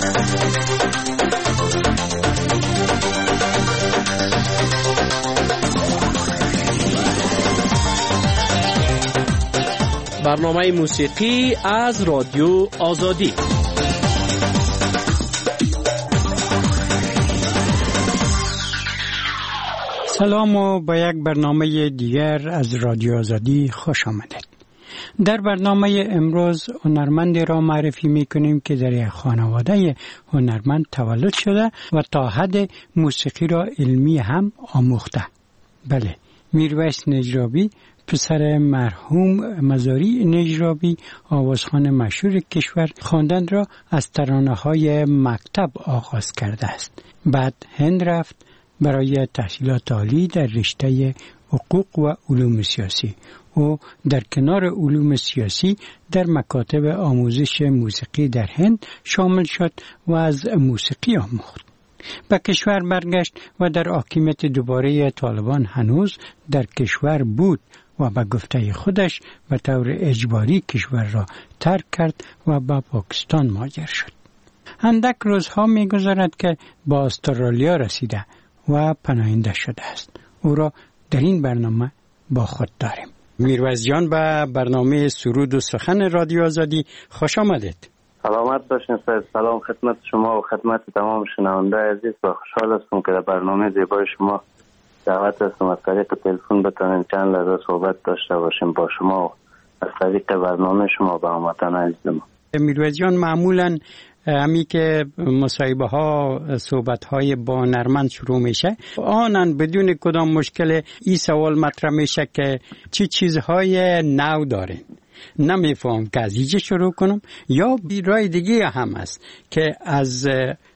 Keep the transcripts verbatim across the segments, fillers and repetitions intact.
برنامه موسیقی از رادیو آزادی. سلام و با یک برنامه دیگر از رادیو آزادی خوش آمدید. در برنامه امروز هنرمندی را معرفی می کنیم که در یک خانواده هنرمند تولد شده و تا حد موسیقی را علمی هم آموخته. بله، میرویس نجرابی، پسر مرحوم مزاری نجرابی، آوازخوان مشهور کشور، خواندن را از ترانه‌های مکتب آغاز کرده است. بعد هند رفت برای تحصیلات عالی در رشته حقوق و علوم سیاسی. او در کنار علوم سیاسی در مکاتب آموزش موسیقی در هند شامل شد و از موسیقی آموخت. به کشور برگشت و در حاکمیت دوباره طالبان هنوز در کشور بود و به گفته خودش به طور اجباری کشور را ترک کرد و به پاکستان مهاجر شد. اندک روزها می گذرد که با استرالیا رسیده و پناهنده شده است. او را در این برنامه با خود داریم. میرویس جان، به برنامه سرود و سخن رادیو آزادی خوش آمدید. سلامت باشین. سلام خدمت شما و خدمت تمام شنونده عزیز و خوشحال هستم که در برنامه زیبای شما دعوت هستم از طریق تلفن بتونیم چند لحظه صحبت داشته باشیم با شما و از طریق برنامه شما با هموطنان عزیزم. میرویس جان، معمولاً همی که مصاحبه ها صحبت های با هنرمند شروع میشه، آنن بدون کدام مشکل این سوال مطرح میشه که چی چیزهای نو دارین. نمیفهم که از اینجا شروع کنم یا رای دیگه هم هست که از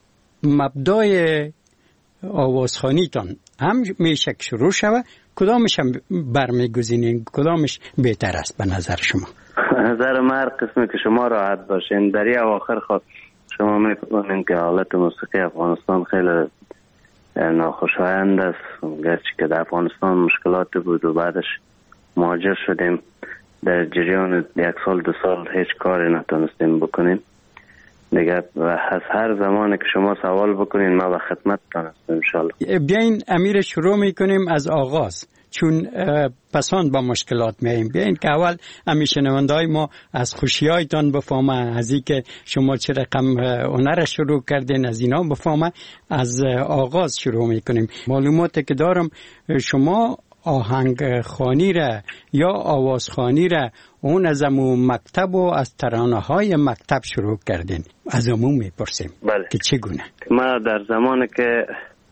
مبدای آوازخوانیتان هم میشه شروع شوه. کدامش هم برمیگزینین؟ کدامش بهتر است به نظر شما؟ نظر من هر قسمی که شما راحت باشین. در این اواخر خود شما میفهمین که حالت موسیقی افغانستان خیلی ناخوشایند است، گرچه که در افغانستان مشکلات بود و بعدش مهاجر شدیم. در جریان یک سال دو سال هیچ کاری نتونستیم بکنیم دیگه. از هر زمانی که شما سوال بکنین ما به خدمت هستم انشالله. بیاین امیر شروع میکنیم از آغاز، چون پسان با مشکلات میایم. بیاین که اول همیشه شنونده‌های ما از خوشی‌هایتان بفهمن، از اینکه شما چه رقم هنر شروع کردین از اینا بفهمن. از آغاز شروع میکنیم. معلوماتی که دارم شما آهنگ خوانی را یا آواز خوانی را اون از امون مکتب و از ترانه های مکتب شروع کردین. از امون میپرسیم بله. که چگونه؟ ما در زمانی که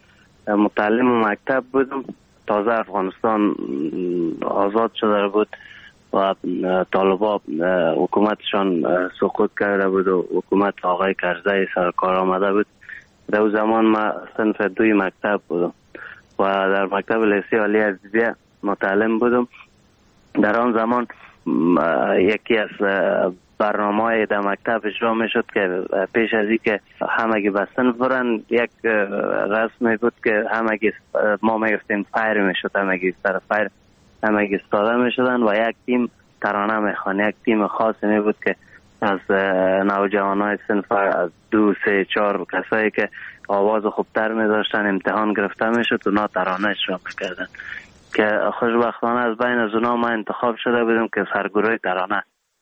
متعلم مکتب بودم، تازه افغانستان آزاد شده بود و طالبان حکومتشان سقوط کرده بود و حکومت آقای کرزی سرکار آمده بود. در اون زمان ما صنف دوی مکتب بودم و در مکتب لیسه عالی ادبیه متعلم بودم. در آن زمان یکی از برنامه‌های در مکتب اجرا میشد که پیش از این که همگی به صنف برن، یک رسمی بود که همگی ما میگفتیم فایر میشد، همگی سر فایر همگی استاده میشدن و یک تیم ترانه میخوان. یک تیم خاصی می بود که از نوجوانای صنف، از دو سه چهار کسایی که آواز خوبتر می داشتن امتحان گرفته می شد و نا ترانه اجرا می کردن که خوشبختانه از بین از اونا ما انتخاب شده بودیم که سرگروه ترانه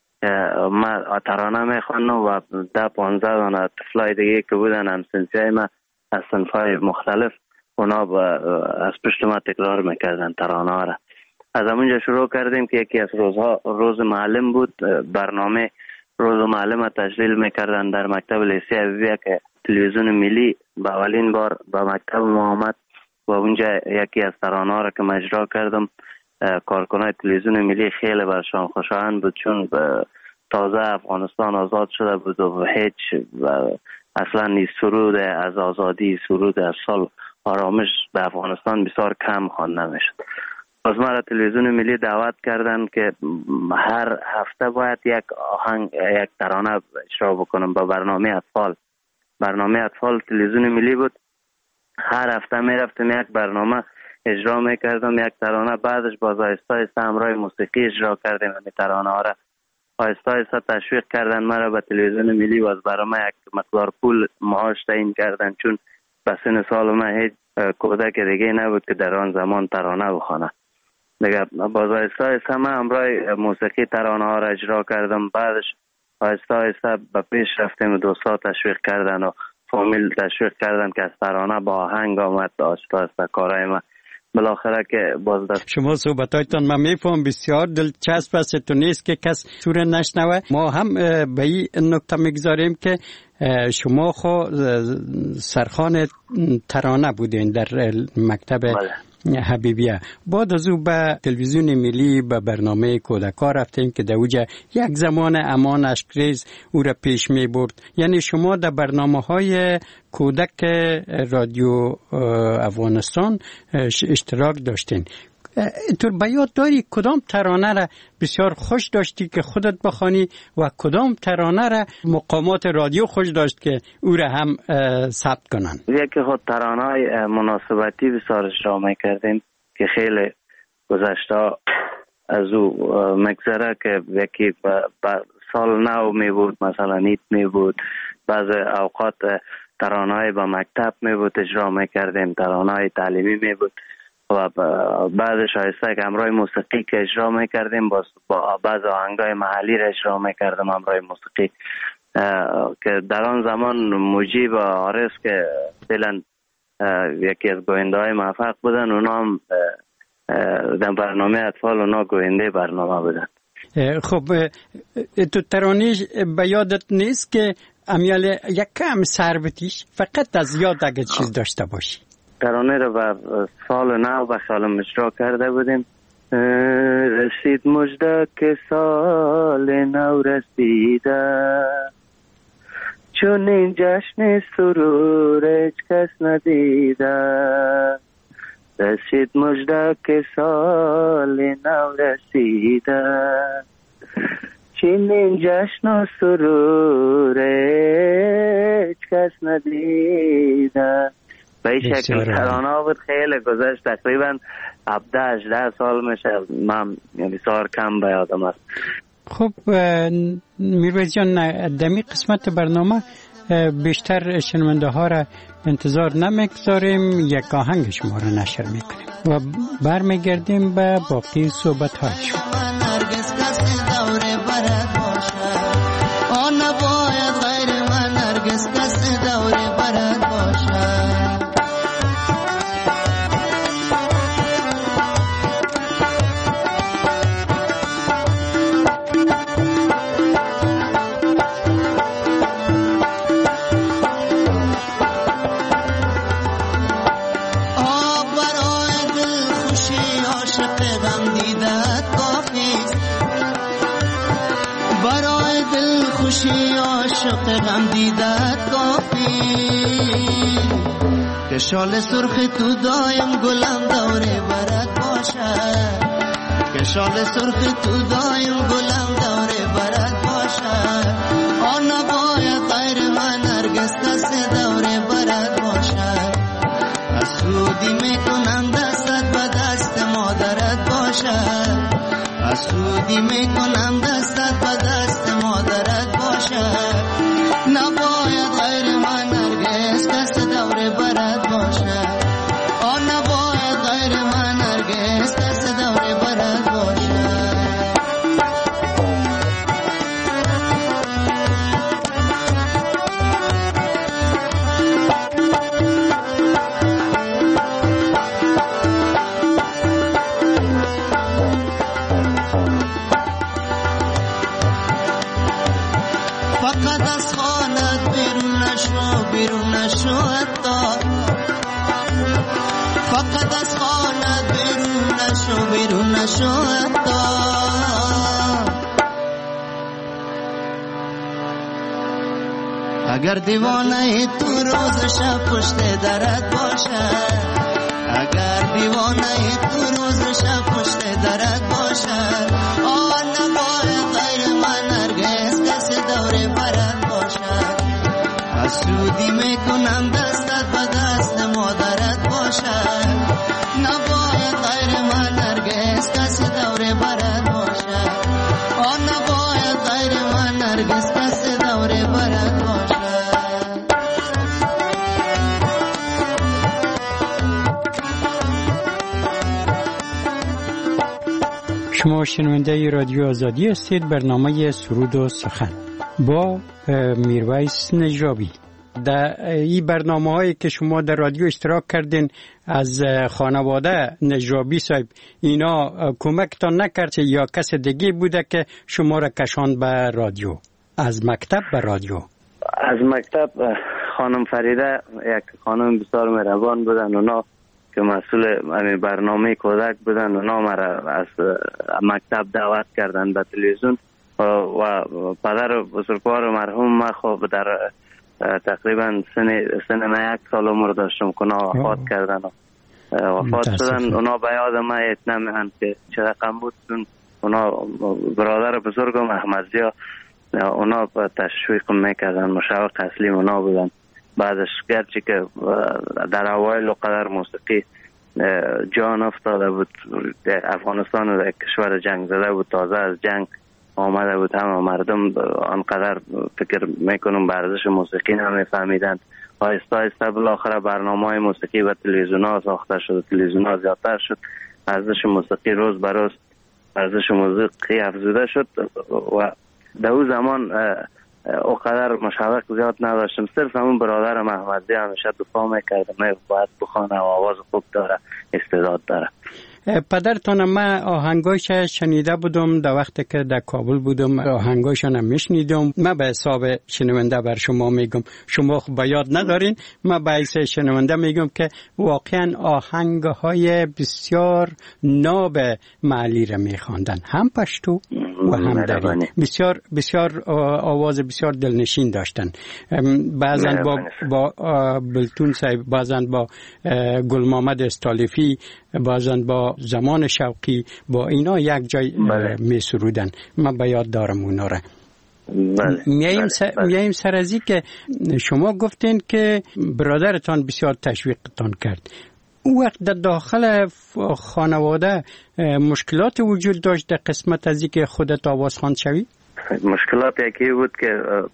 ما ترانه می خوانم و ده پانزده دانه طفلای دیگه که بودن همسنفی ما از صنفای مختلف اونا از پشت ما تکرار می کردن ترانه ها را. از همونجا شروع کردیم که یکی از روزها روز معلم بود. برنامه روز معلم تشکیل میکردن در مکتب لیسه ابویه که تلویزیون ملی به اولین بار به مکتب ما آمد و اونجا یکی از ترانه‌ها را که اجرا کردم کارکنان تلویزیون ملی خیلی برشان خوشایند بود، چون تازه افغانستان آزاد شده بود و هیچ اصلا نیست سرود از آزادی، سرود از سال آرامش به افغانستان بسیار کم خوانده میشد. از ما را تلویزیون ملی دعوت کردن که هر هفته باید یک آهنگ یک ترانه اجرا بکنم با برنامه اطفال. برنامه اطفال تلویزیون ملی بود. هر هفته می رفتم یک برنامه اجرا میکردم، یک ترانه. بعدش باز آهسته آهسته همراه موسیقی اجرا کردیم همین ترانه ها را آهسته آهسته تشویق کردن مرا به تلویزیون ملی و از برام یک مقدار پول معاش تعیین کردن، چون به سن سال من هیچ کودک دیگه نبود که در آن زمان ترانه بخوانه. دیگه باز آهسته آهسته من همراه موسیقی ترانه ها را اجرا کردم. بعدش آهسته آهسته به پیش رفتیم، دوستا تشویق کردن و فامیل تشویق کردن که از ترانه با آهنگ آمد. آهسته آهسته کارهای من بالاخره که باز دست شما صحبتایتان من میفهم بسیار دلچسب است، تو نیست که کس سور نشنوه. ما هم به این نکته میگذاریم که شما خو سرخوان ترانه بودین در مکتب بله. حبیبیه. بعد از او به تلویزیون ملی به برنامه کودکا رفتیم که در اوجه یک زمان امان اشکریز او را پیش می برد. یعنی شما در برنامه های کودک رادیو افغانستان اشتراک داشتین. تو به یاد داری کدام ترانه را بسیار خوش داشتی که خودت بخوانی و کدام ترانه را مقامات رادیو خوش داشت که او را هم ثبت کنن؟ یکی خود ترانه های مناسبتی بسیار اجرا میکردیم که خیلی گذشته از او مگذره، که یکی سال نو می بود، مثلا نیت می بود، بعض اوقات ترانه های با مکتب می بود اجرا میکردیم، ترانه های تعلیمی می بود و بعدش آهسته که همراه موسیقی که اجرا میکردیم با بعض آهنگای محلی را اجرا میکردم همراه موسیقی که در آن زمان مجیب و عارف که فعلا یکی از گوینده های موفق بودن، اونا هم در برنامه اطفال اونا گوینده برنامه بودن. خب تو ترانه به یادت نیست که امیال یک کم سر بتیش فقط از یاد اگه چیز داشته باشی؟ ترانه رو به سال نو به خیالم اجرا کرده بودیم. رسید مژده که سال نو رسیده، چون این جشن سرور هیچ کس ندیده. رسید مژده که سال نو رسیده، چون این جشن و سرور هیچ کس ندیده. به این شکل ترانه بود. خیلی گذشت، تقریبا هفده هجده سال میشه، من بسیار کم به یادم است. خب میرویز جان، دمی قسمت برنامه بیشتر شنونده ها را انتظار نمیگذاریم، یک آهنگ شما را نشر میکنیم و برمیگردیم به باقی صحبت های شما. غم دیدت کافی که شال سرخ تو دایم گلم دوره برات باشه، که شال سرخ تو دایم گلم دوره برات باشه. آن نباید غیر من هرگز کس دوره برات باشه. از خودی میکنم دستت به دست مادرت باشه، از خودی میکنم دستت به دست مادرت باشه. نباید غیر من هرگز کس دوره برات باشه. آن نباید غیر من هرگز کس دوره برات باشه. فقط از خانت بیرون نشو، بیرون نشو حتی. فقط از خانت بیرون نشو، بیرون نشو حتی. اگر دیوانه تو روز شب پشت درت باشه، اگر دیوانه تو روز شب پشت درت باشه. آن نباید غیر من هرگز کس دوره برات باشه. از سودی میکنم دستت به دست مادرت باشه. نباید غیر من هرگز کس دوره برات باشه. آن نباید هرگز کس دوره برد باشه. شما شنونده رادیو آزادی هستید. برنامه سرود و سخن با میرویس نجابی. در این برنامه هایی که شما در رادیو اشتراک کردین از خانواده نجابی صاحب، اینا کمکتان نکرد یا کس دیگه بوده که شما را کشاند به رادیو؟ از مکتب به رادیو؟ از مکتب خانم فریده، یک خانم بسیار مهربان بودن، اونا که مسئول همین برنامه کودک بودن، اونا مرا از مکتب دعوت کردن به تلویزیون و پدر بزرگوار مرحوم ما خب در تقریبا سن سن یک سال عمر داشتم که اونا وفات کردن و وفات شدن. اونا به یاد ما اتنا میهن که چه رقم بود. اونا برادر بزرگم احمدزیا، اونا تشویق میکردن، مشوق اصلی اونا بودن. بعدش گرچه که در اوایل قدر موسیقی جان افتاده بود، افغانستان در کشور جنگ زده بود، تازه از جنگ آمده بود، همه مردم آنقدر فکر میکنم به ارزش موسیقی نمیفهمیدند. آهسته آهسته بالاخره برنامه‌های موسیقی و تلویزیون ها ساخته شد، تلویزیون ها زیادتر شد، ارزش موسیقی روز به روز ارزش موسیقی افزوده شد و در اون زمان اوقدر مشوق زیاد نداشتم. صرف همون برادرم احمدی همیشه دفاع میکرد، من باید بخوانه و آواز خوب داره، استعداد داره. پدرتان ما آهنگایش شنیده بودم در وقتی که در کابل بودم، آهنگایشان هم میشنیدم. من به حساب شنونده بر شما میگم، شما خب به یاد ندارین، من به حساب شنونده میگم که واقعا آهنگهای بسیار ناب محلی را میخواندن، هم پشتو و هم دری، بسیار بسیار آواز بسیار دلنشین داشتن. بعضن با با بلتون صاحب، بعضن با گل محمد استالفی، بعضن با زمان شوقی، با اینا یک جای می سرودن. من به یاد دارم اونا را. میاییم سر, سر ازی که شما گفتین که برادرتان بسیار تشویقتان کرد. او وقت در داخل خانواده مشکلات وجود داشت در قسمت ازی که خودت آواز خواند شوی؟ مشکلات یکی بود که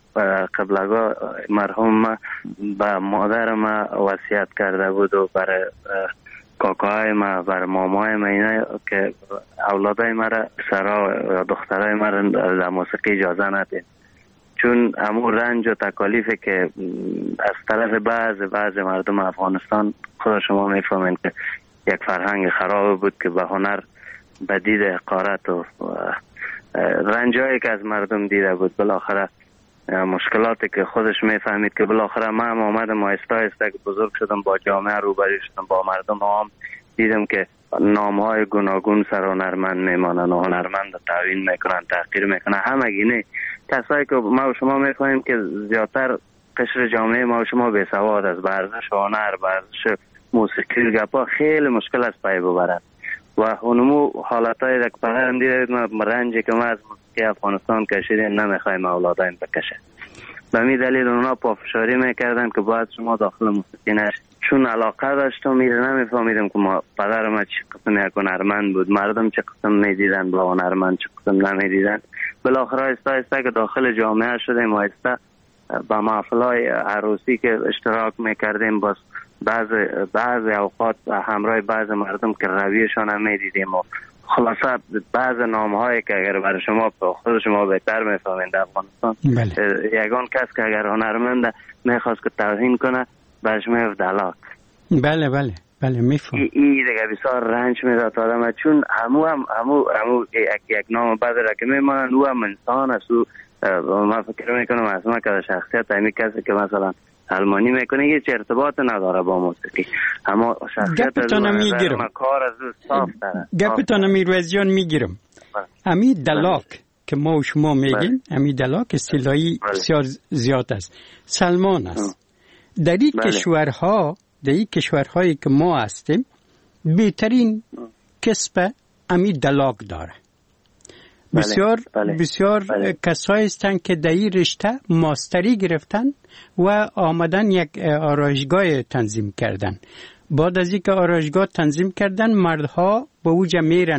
قبلگاه مرحوم به مادر ما وصیت کرده بود و برای کاکاهای ما، برای مامای ما، اینا که اولادای ما را، سرا یا دخترای ما را در موسیقی اجازه ندید، چون همون رنج و تکالیفی که از طرف بعض بعض مردم افغانستان، خود شما میفهمین که یک فرهنگ خراب بود که به هنر به دید حقارت و رنجایی که از مردم دیده بود، بالاخره مشکلاتی که خودش میفهمید که بالاخره من هم آمدم آهسته آهسته که بزرگ شدم، با جامعه روبرو شدم، با مردم هم دیدم که نامهای گوناگون سر هنرمند میمانن و هنرمند تعیین میکنن، تحقیر میکنن. همگی نه، کسایی که ما و شما میفهمیم که زیادتر قشر جامعه ما و شما بیسواد از ورزش هنر، ورزش موسیقی و گپا خیلی مشکل است پای ببرن و اونمو حالتای که پدرم دیدید ما رنجی که ما از موسیقی افغانستان کشیدیم نمیخوایم اولادایم بکشه. به می دلیل اونا پافشاری میکردن که باید شما داخل موسیقی نشید. چون علاقه داشتم میره نمیفهمیدم که ما پدر ما چه قسم یک هنرمند بود، مردم چه قسم میدیدن با هنرمند، چه قسم نمیدیدن. بالاخره آهسته آهسته که داخل جامعه شدیم، آهسته با محفلای عروسی که اشتراک میکردیم، باز بعض بعض اوقات همراه بعض مردم که رویشان هم میدیدیم و خلاصه بعض نامهایی که اگر برای شما خود شما بهتر میفهمید در افغانستان، یگان کس که اگر هنرمند میخواست که توهین کنه برش میفت دلاک. بله بله بله میفهم. ای, ای دیگه بسیار رنج میداد آدم، چون همو هم همو همو یک, یک نام بعد را که میمانند او هم انسان است. من فکر میکنم اصلا که شخصیت همی کسی که مثلا المانی میکنه هیچ ارتباط نداره با موسیقی، اما شخصیت از اون کار از او صاف داره. گپتان میرویز جان میگیرم. امی دلاک که ما و شما میگیم، امی دلاک اصطلاحی بسیار زیاد است، سلمان است. در این کشورها، در این کشورهایی که ما هستیم، بهترین کسب امی دلاک داره. بسیار بله، بله، بسیار بله. کسایی هستند که در این رشته ماستری گرفتن و آمدن یک آرایشگاه تنظیم کردن. بعد از اینکه آرایشگاه تنظیم کردن، مردها با اوجا میرن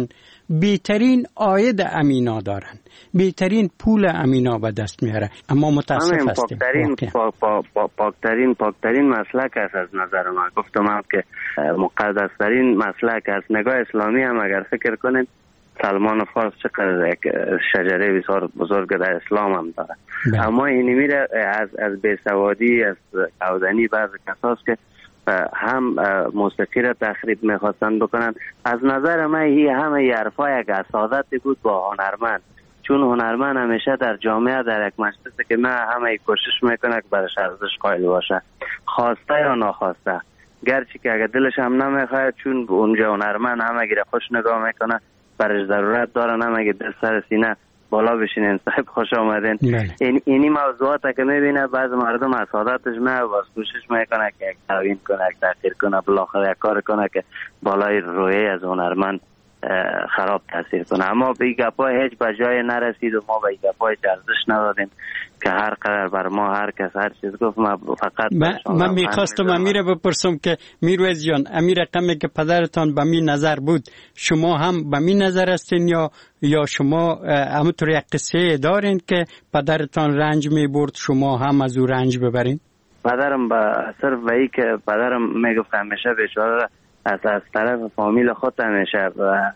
بهترین عاید امینا دارن، بهترین پول امینا به دست میاره، اما متاسف هستیم. پاکترین پا پا پا پاکترین پاکترین مسلک است از نظر من. گفتم هم که مقدسترین مسلک است. نگاه اسلامی هم اگر فکر کنید سلمان فارس چقدر یک شجره بسیار بزرگ در اسلام هم داره. بله. اما اینی میره از از بیسوادی، از کودنی بعض کساست که هم موسیقی را تخریب میخواستن بکنن. از نظر من این همه یه حرفای یک اسادتی بود با هنرمند، چون هنرمند همیشه در جامعه در یک مجلس که من همه کوشش میکنه که برش ارزش قائل باشه، خواسته یا ناخواسته، گرچه که اگر دلش هم نمیخواد، چون اونجا هنرمند همه گیره خوش نگاه میکنه، برش ضرورت دارن همه گیره دل سر سینه بالا بشینین صاحب خوش آمدین. این اینی موضوعات که میبینه بعض مردم اسادتش نه باز کوشش میکنه که یک تعوین کنه، یک تغییر کنه، بالاخره یک کار کنه که بالای روحیه از هنرمند خراب تاثیر کنه. اما به این گپای هیچ بجای نرسید و ما به این گپای ارزش ندادیم که هر قرار بر ما هر کس هر چیز گفت. ما فقط من, من میخواستم امیره بپرسم که میرویز جان، امیر رقمی که پدرتان به می نظر بود، شما هم به می نظر هستین یا یا شما همونطور یک قصه دارین که پدرتان رنج میبرد شما هم از او رنج ببرین؟ پدرم با صرف به ای که پدرم میگفت همیشه بیچاره از از طرف فامیل خود همیشه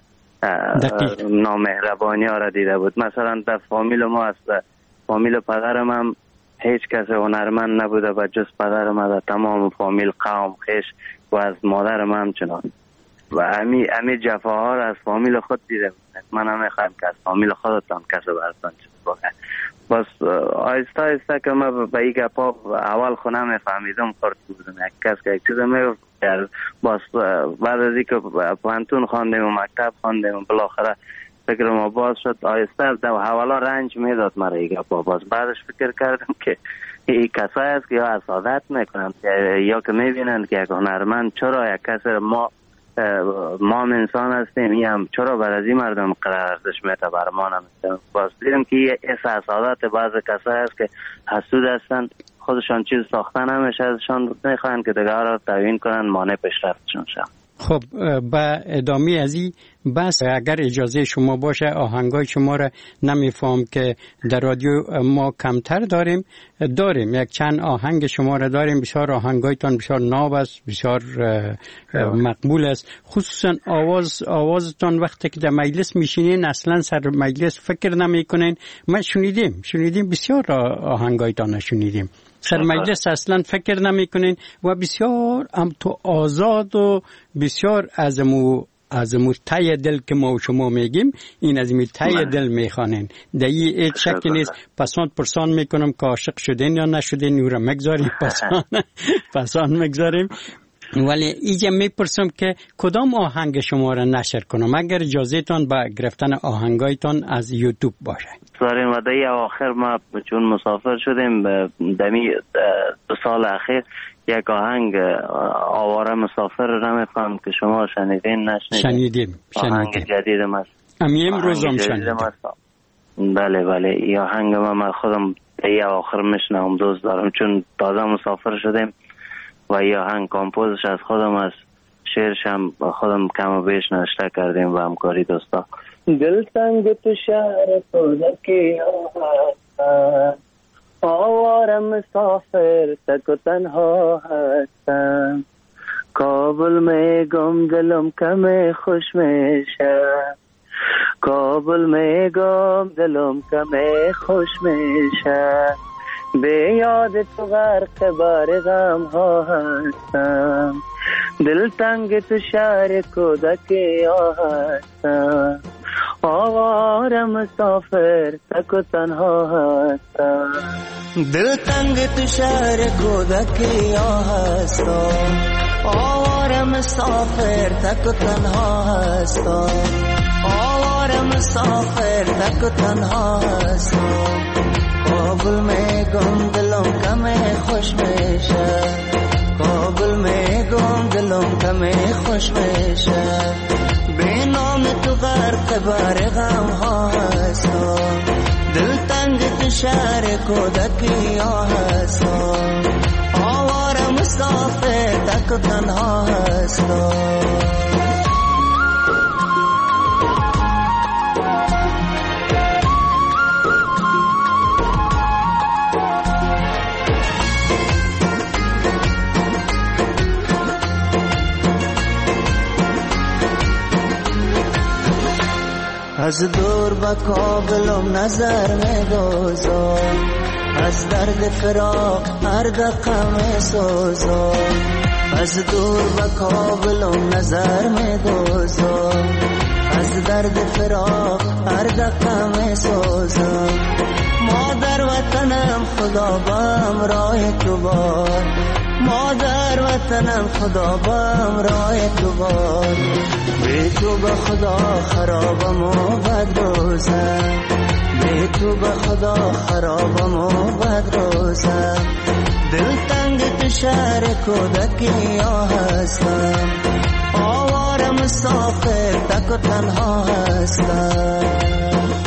نامهربانی ها را دیده بود. مثلا در فامیل ما از فامیل پدرم هم هیچ کس هنرمند نبوده و جز پدرم از تمام فامیل قوم خیش و از مادرم هم چنان و امی امی جفاها را از فامیل خود دیده بود. من هم میخوایم که از فامیل خودتان کس براتان چیز بکنه. بس آیسته آیسته که من به این گپا اول خونه میفهمیدم خورد بودم، یک کس که یک چیز میگفت باز بعد از اینکه پانتون خواندیم و مکتب خواندیم و بالاخره فکر ما باز شد، آیسته در حوالا رنج میداد مرا این گپا. باز بعدش فکر کردم که این کسایی است که یا اسادت میکنن یا که میبینن که یک هنرمند چرا یک کس ما ما انسان هستیم این هم چرا بر از این مردم قرار ارزش میده بر ما نمیده. باز دیدم که یه اساسادات بعض کسایی است که حسود هستن، خودشان چیز ساختن همیشه ازشان میخوان که دیگه را تعیین کنن مانع پیشرفتشون شن. خب با ادامه از این بس اگر اجازه شما باشه آهنگای شما را نمیفهم که در رادیو ما کمتر داریم داریم یک چند آهنگ شما را داریم، بسیار آهنگایتان بسیار ناب است، بسیار مقبول است، خصوصا آواز آوازتان وقتی که در مجلس میشینین اصلا سر مجلس فکر نمیکنین. ما شنیدیم شنیدیم بسیار آهنگایتان شنیدیم سر مجلس اصلا فکر نمیکنین و بسیار هم تو آزاد و بسیار از مو از مو تای دل که ما و شما میگیم این از می تای دل میخوانین. در این هیچ شکی نیست. پسان پرسان میکنم که عاشق شدین یا نشدین او را مگذاریم پسان پسان مگذاریم. ولی اینجا میپرسم که کدام آهنگ شما را نشر کنم اگر اجازه تان با گرفتن آهنگایتان از یوتیوب باشه. داریم و در آخر ما چون مسافر شدیم دمی دو سال اخیر یک آهنگ آواره مسافر رو نمیخوام که شما شنیدین نشنیدین. شنیدیم آهنگ جدیدم است. امی امروز هم شنیدیم. بله بله این آهنگ ما من خودم در آخر میشنم دوست دارم چون تازه مسافر شدیم و این آهنگ کامپوزش از خودم است، شعرش هم خودم کم و بیش نوشته کردیم و همکاری دوستا. دل تنگ تو شهر سودکی هستم، آواره مسافر تک و تنها هستم، کابل میں گم دلم کم خوش میشه، کابل میں گم دلم کم خوش میشه، به یاد تو غرق بار غم ها هستم، دل تنگ تو شهر کودکی هستم، آواره مسافر تک و تنها هستم، دل تنگ تو شهر کودکی هستم، آواره مسافر تک و تنها هستم، آواره مسافر تک و تنها هستم، کابل میں گم دلم کم خوش میشه، کابل میں گم دلم کم خوش میشه، به نام تو غرق بار غم ها هستم، دل تنگ تو شهر کودکی هستم، آواره مسافر تک و تنها هستم. از دور به کابلم نظر می‌دوزم، از درد فراق هر دقم می‌سوزم. از دور به کابلم نظر می‌دوزم، از درد فراق هر دقم می‌سوزم. مادر وطنم خدا بام راه تو باد، مادر وطنم خدا بام راه تو باد. بی تو به خدا خرابم و بد روزم، بی تو به خدا خرابم و بد روزم. دل تنگ تو شهر کودکی ها هستم، آواره مسافر تک و تنها هستم.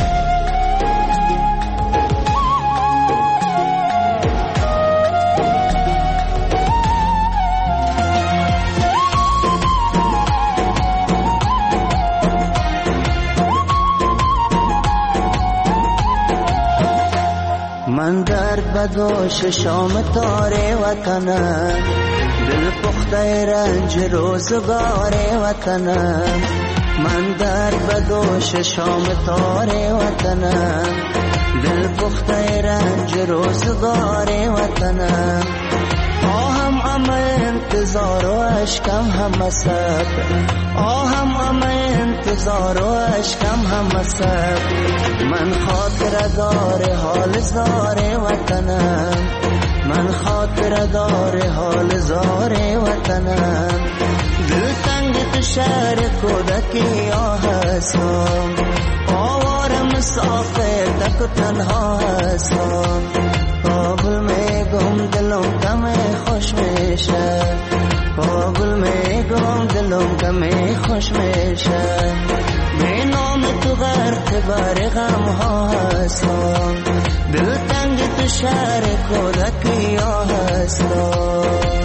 من درد بدوش شام تاره وطنم، دل پخته رنج روزگار وطنم. من درد بدوش شام تاره وطنم، دل پخته رنج روزگار وطنم. آهم ام انتظار و اشکم هم صبر، آهم ام انتظار و اشکم هم صبر. من خاطر دار حال زار وطنم، من خاطر دار حال زار وطنم. دل تنگ تو شهر کودکی ها هستم، آواره مسافر تک و تنها هستم. کابل میگم دلم کم خوش میشه، کابل میگم دلم کم خوش میشه. به نام تو غرق بر غم ها هستم، دل تنگ تو شهر کودکی ها هستم.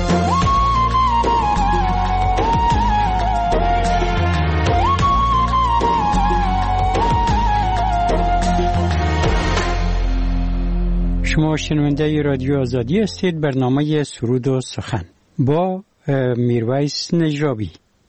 شما شنونده رادیو آزادی هستید. برنامه سرود و سخن با میرویس نجرابی.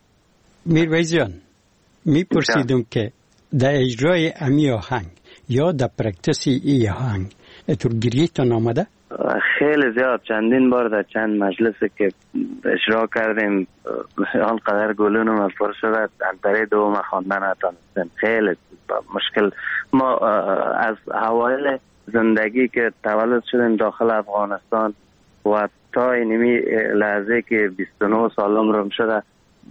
میرویس جان، میپرسیدم که در اجرای امی آهنگ یا در پرکتسی ای آهنگ اتور گریتان آمده؟ خیلی زیاد، چندین بار در چند مجلسی که اجرا کردیم آنقدر گلونم پر شده انتره دوم خواندن نتانستیم. خیلی مشکل. ما از اوایل زندگی که تولد شدیم داخل افغانستان و تا اینمی لحظه که بیست و نه سالم رو شده،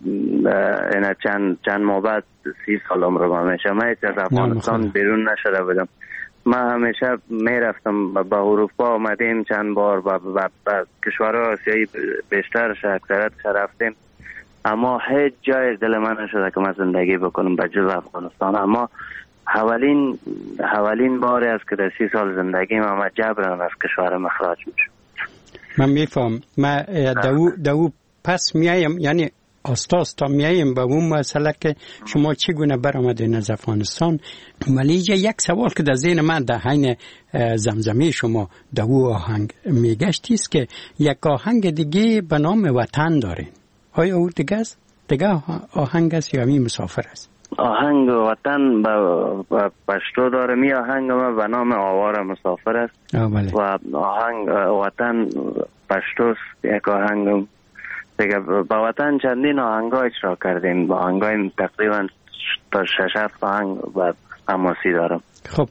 اینا چند چند ماه بعد سی سالم رو همیشه من از افغانستان بیرون نشده بودم. من همیشه میرفتم به اروپا، آمدیم چند بار به کشورهای آسیایی بیشترش اکثرتش رفتیم، اما هیچ جای دل من نشده که من زندگی بکنم به جز افغانستان. اما اولین اولین باری است که در سی سال زندگی من جبران از کشور مخراج میشم. من میفهم. من دو دو پس میایم، یعنی آستاس تا میایم به اون مسئله که شما چگونه برآمدین از افغانستان. ولی یک سوال که در ذهن من در حین زمزمه شما دو آهنگ میگشتی است که یک آهنگ دیگه به نام وطن دارین. آیا او دیگه است؟ دیگه آهنگ است یا می مسافر است؟ آهنگ وطن به پشتو داره. می آهنگ ما به نام آواره مسافر است و آهنگ وطن پشتوست. یک آهنگ دیگه به وطن چندین آهنگ اجرا کردیم، با آهنگ تقریبا تا شش هفت آهنگ و حماسی دارم. خب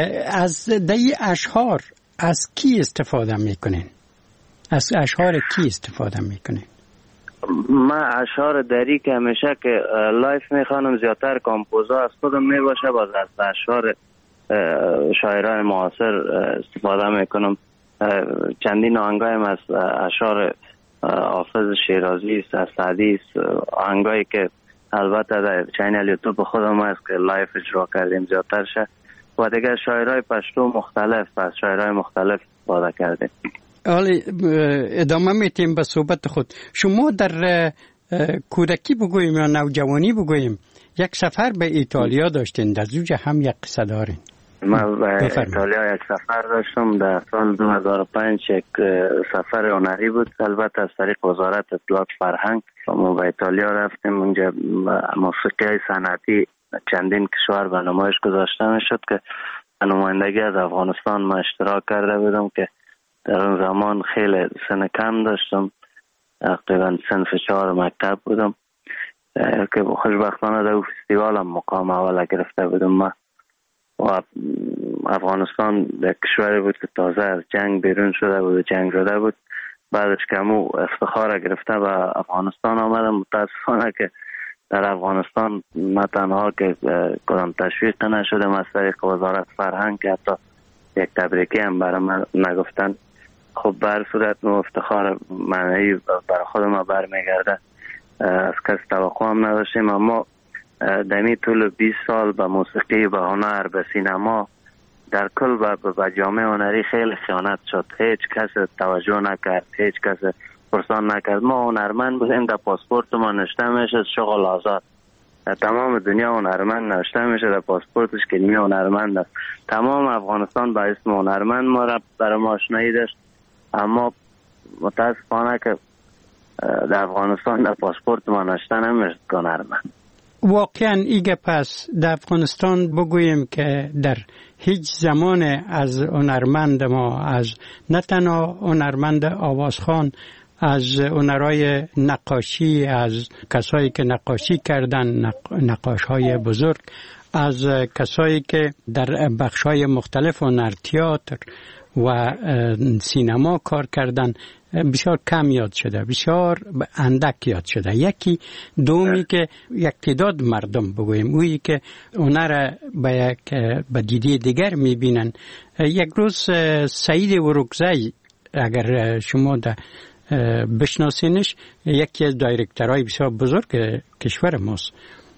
از دی اشعار از کی استفاده میکنین؟ از اشعار کی استفاده میکنین؟ من اشعار دری که همیشه که لایف میخوانم زیادتر کامپوزا از خودم میباشه، باز از اشعار شاعران معاصر استفاده میکنم. چندین آهنگایم از اشعار حافظ شیرازی است، از سعدی است، آهنگایی که البته در چینل یوتیوب خودم هست که لایف اجرا کردیم زیادتر شه و دیگه شاعرای پشتو مختلف از شاعرای مختلف استفاده کردیم. حالا ادامه میتیم به صحبت خود. شما در کودکی بگوییم یا نوجوانی بگوییم یک سفر به ایتالیا داشتین، در زوج هم یک قصه دارین. من به ایتالیا یک سفر داشتم در سال دو هزار و پنج. یک سفر هنری بود، البته از طریق وزارت اطلاعات فرهنگ. ما به ایتالیا رفتیم، اونجا موسیقی سنتی چندین کشور به نمایش گذاشته میشد که نمایندگی از افغانستان ما اشتراک کرده بودم که در اون زمان خیلی سن کم داشتم، تقریبا صنف چهار مکتب بودم که خوشبختانه در فستیوال هم مقام اول گرفته بودم. ما و افغانستان در کشوری بود که تازه از جنگ بیرون شده بود، جنگ شده بود. بعدش که همو افتخار گرفته به افغانستان آمدم. متاسفانه که در افغانستان نه تنها که کدام تشویق نشدم از طریق وزارت فرهنگ که حتی یک تبریکی هم برای من نگفتن. خب بر صورت نو افتخار معنی برای خود ما برمیگرده، از کس توقع هم نداشتیم. اما دمی طول بیست سال به موسیقی، به هنر، به سینما در کل به جامعه هنری خیلی خیانت شد. هیچ کس توجه نکرد، هیچ کس پرسان نکرد. ما هنرمند بودیم، در پاسپورت ما نوشته میشه شغل آزاد. تمام دنیا هنرمند نوشته میشه در پاسپورتش که نیمه هنرمند است. تمام افغانستان با اسم هنرمند ما را برای ما آشنایی داشت، اما متاسفانه که در افغانستان در پاسپورت ما نوشته نمیشه هنرمند. واقعا ایگه پس در افغانستان بگوییم که در هیچ زمان از هنرمند ما، از نه تنها هنرمند آوازخوان، از هنرهای نقاشی، از کسایی که نقاشی کردن، نقاشهای بزرگ، از کسایی که در بخشهای مختلف هنر، تئاتر و سینما کار کردن، بسیار کم یاد شده، بسیار اندک یاد شده. یکی دومی که یک تعداد مردم بگویم اویی که هنر به یک به دیده دیگر میبینن. یک روز سعید ورکزی، اگر شما در بشناسینش، یکی از دایرکترهای بسیار بزرگ کشور ماست.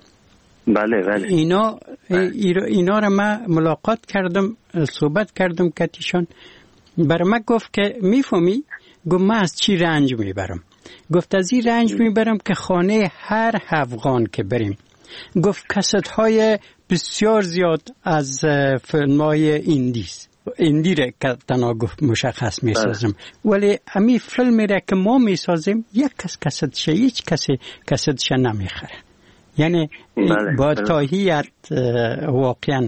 بله بله. اینا اینا را من ملاقات کردم، صحبت کردم کتیشان. برای من گفت که میفهمی؟ گفت من از چی رنج میبرم؟ گفت از این رنج میبرم که خانه هر افغان که بریم، گفت کست های بسیار زیاد از فیلم های ایندیست ایندی را که تنها گفت مشخص می سازم، ولی امی فیلمی را که ما می سازیم یک کس کسدش، هیچ کسی کسدش نمی خره. یعنی با تاهیت واقعا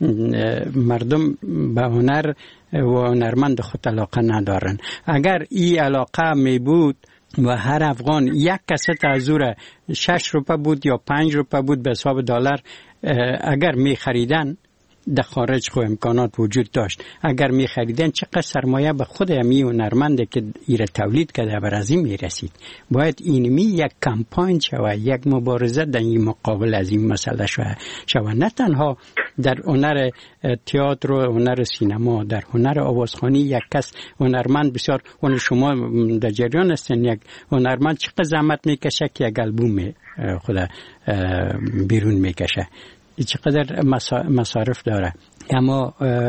مردم به هنر و هنرمند خود علاقه ندارن. اگر این علاقه می بود و هر افغان یک کست از او را شش روپه بود یا پنج روپه بود به حساب دلار اگر می خریدن، در خارج خو امکانات وجود داشت، اگر می خریدن چقدر سرمایه به خود امی هنرمنده که ایره تولید کرده بر از این می رسید. باید اینمی یک کمپاین شوه، یک مبارزه در این مقابل از این مسئله شوه. نه تنها در هنر تئاتر و هنر سینما، در هنر آوازخوانی یک کس هنرمند بسیار، اون شما در جریان هستین، یک هنرمند چقدر زحمت میکشه که یک البوم خود بیرون میکشه، چقدر مصارف داره. اما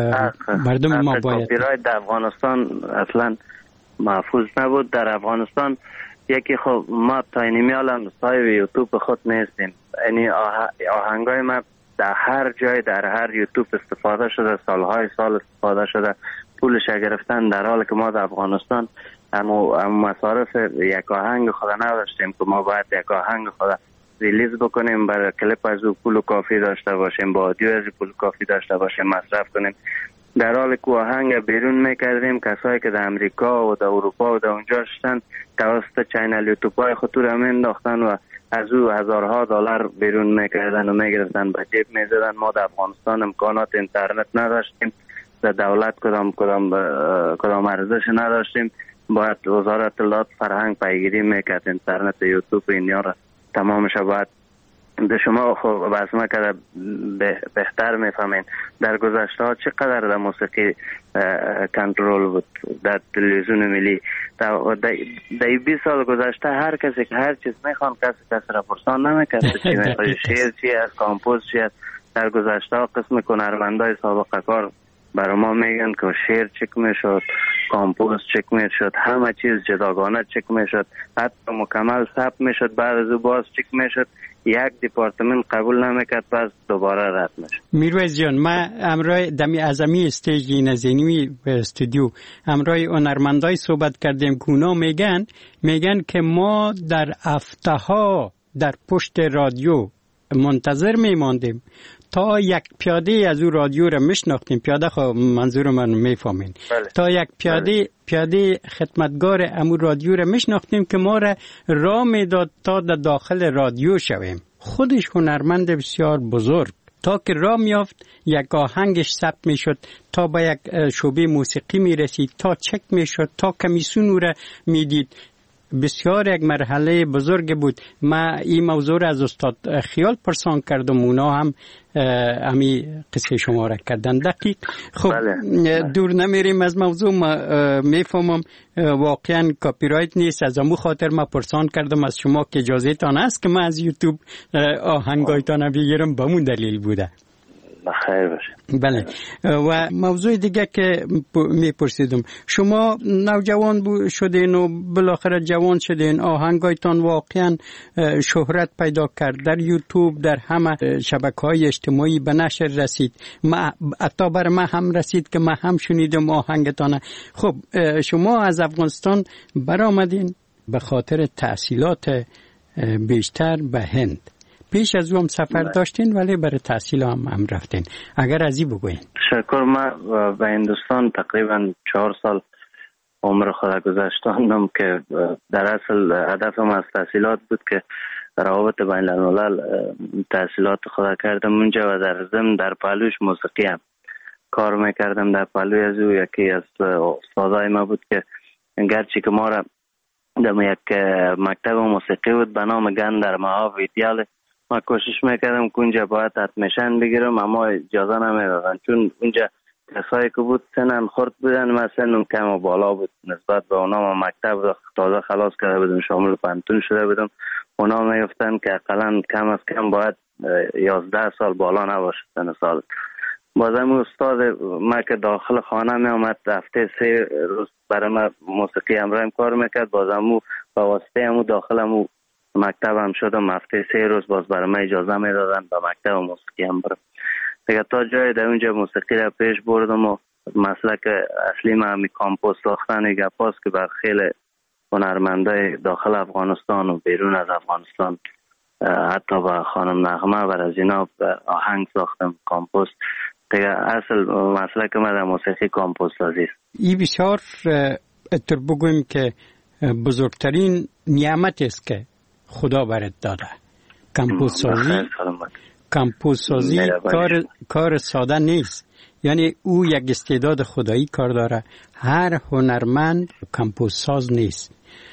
مردم ما باید کپی رایت در افغانستان اصلا محفوظ نبود. در افغانستان یکی خب ما تا اینمی حالا صاحب یوتیوب خود نیستیم، یعنی آهنگای ما در هر جای در هر یوتیوب استفاده شده، سالهای سال استفاده شده، پولش گرفتن، در حالی که ما در افغانستان اما مصارف یک آهنگ خود نداشتیم که ما باید یک آهنگ خود ریلیز بکنیم، برای کلیپ از او پول کافی داشته باشیم، با آدیو از پول کافی داشته باشیم، مصرف کنیم. در حالی که آهنگ بیرون میکردیم، کسایی که در امریکا و در اروپا و در اونجا شدن توسط چینل یوتیوب های خود را مینداختن و از او هزارها دلار بیرون میکردن و میگرفتن به جیب میزدن. ما در افغانستان امکانات اینترنت نداشتیم، در دولت کدام کدام کدام ارزش نداشتیم، باید وزارت اطلاعات فرهنگ پیگیری میکرد اینترنت یوتیوب اینیا را تمامش. باید به شما خب بسمه که بهتر میفهمین در گذشته ها چقدر در موسیقی کنترل بود در تلویزیون ملی. در بیست سال گذشته هر کسی که هر چیز میخوان کسی کسی را پرسان نمیکرد چی میخواد، شعر چی است، کامپوز چی است. در گذشته ها قسم هنرمندای سابقه کار برای ما میگن که شعر چک میشد، کامپوز چک میشد، همه چیز جداگانه چک میشد، حتی مکمل ثبت میشد، بعد از او باز چک میشد، یک دیپارتمنت قبول نمیکرد، پس دوباره رد میشد. میرویز جان، ما امروز دمی ازمی استیجی نزینی به استودیو امروز هنرمندای صحبت کردیم که اونا میگن میگن که ما در هفته ها در پشت رادیو منتظر میماندیم تا یک پیاده از او رادیو را میشناختیم. پیاده خب منظور من میفهمین. بله. تا یک پیاده بله. پیاده خدمتگار امو رادیو را میشناختیم که ما را راه میداد تا در داخل رادیو شویم. خودش هنرمند بسیار بزرگ، تا که راه میافت یک آهنگش ثبت میشد، تا به یک شعبه موسیقی میرسید، تا چک میشد، تا کمیسیون او را میدید. بسیار یک مرحله بزرگ بود. ما این موضوع را از استاد خیال پرسان کردم، اونا هم امی قصه شما را کردن دقیق. خب بله. دور نمیریم از موضوع. ما میفهمم واقعا کاپی رایت نیست، از امو خاطر ما پرسان کردم از شما که اجازه تان است که من از یوتیوب آهنگایتان بگیرم، به اون دلیل بوده. بخیر باشه. بله. و موضوع دیگه که میپرسیدم، شما نوجوان شدین و بالاخره جوان شدین، آهنگایتان واقعا شهرت پیدا کرد، در یوتیوب، در همه شبکه‌های اجتماعی به نشر رسید. ما حتی بر ما هم رسید که ما هم شنیدم آهنگتان. خب شما از افغانستان برآمدین به خاطر تحصیلات بیشتر به هند. پیش از او هم سفر داشتین ولی برای تحصیل هم, هم رفتین. اگر ازی بگوین. شکر. من به هندوستان تقریبا چهار سال عمر خود گذاشتم که در اصل هدفم از تحصیلات بود که روابط بین الملل تحصیلات خود کردم اونجا و در ضمن در پهلوش موسیقی هم کار میکردم. در پهلوی از او یکی از استادای ما بود که گرچه که ما را در یک مکتب موسیقی بود به نام گندر مهاویدیال، ما کوشش میکردم که اونجا باید ادمیشن بگیرم اما اجازه نمیدادن، چون اونجا کسایی که بود سنن خورد بودن، من سنم کم و بالا بود نسبت به اونا. ما مکتب تازه خلاص کرده بودم، شامل پانتون شده بودم. اونا میگفتن که اقلا کم از کم باید یازده سال بالا نباشه سن سال. بازم استاد ما که داخل خانه می آمد هفته سه روز برای ما موسیقی همراهم کار میکرد، بازم او با واسطه همو داخل همو مکتب هم شدم، هفته سه روز باز برای ما اجازه میدادن به مکتب موسیقی هم برم دیگه. تا جای در اونجا موسیقی را پیش بردم و مسلک اصلی ما همی کامپوز ساختن گپاست که بر خیلی هنرمندای داخل افغانستان و بیرون از افغانستان، حتی با خانم نغمه و از اینا آهنگ ساختم کامپوز دیگه. اصل مسلک ما در موسیقی کامپوز سازی است. این بسیار اتر بگویم که بزرگترین نعمت است که خدا برات داده. کامپوز سازی کامپوز سازی کار کار ساده نیست، یعنی او یک استعداد خدایی کار داره. هر هنرمند کامپوز ساز نیست.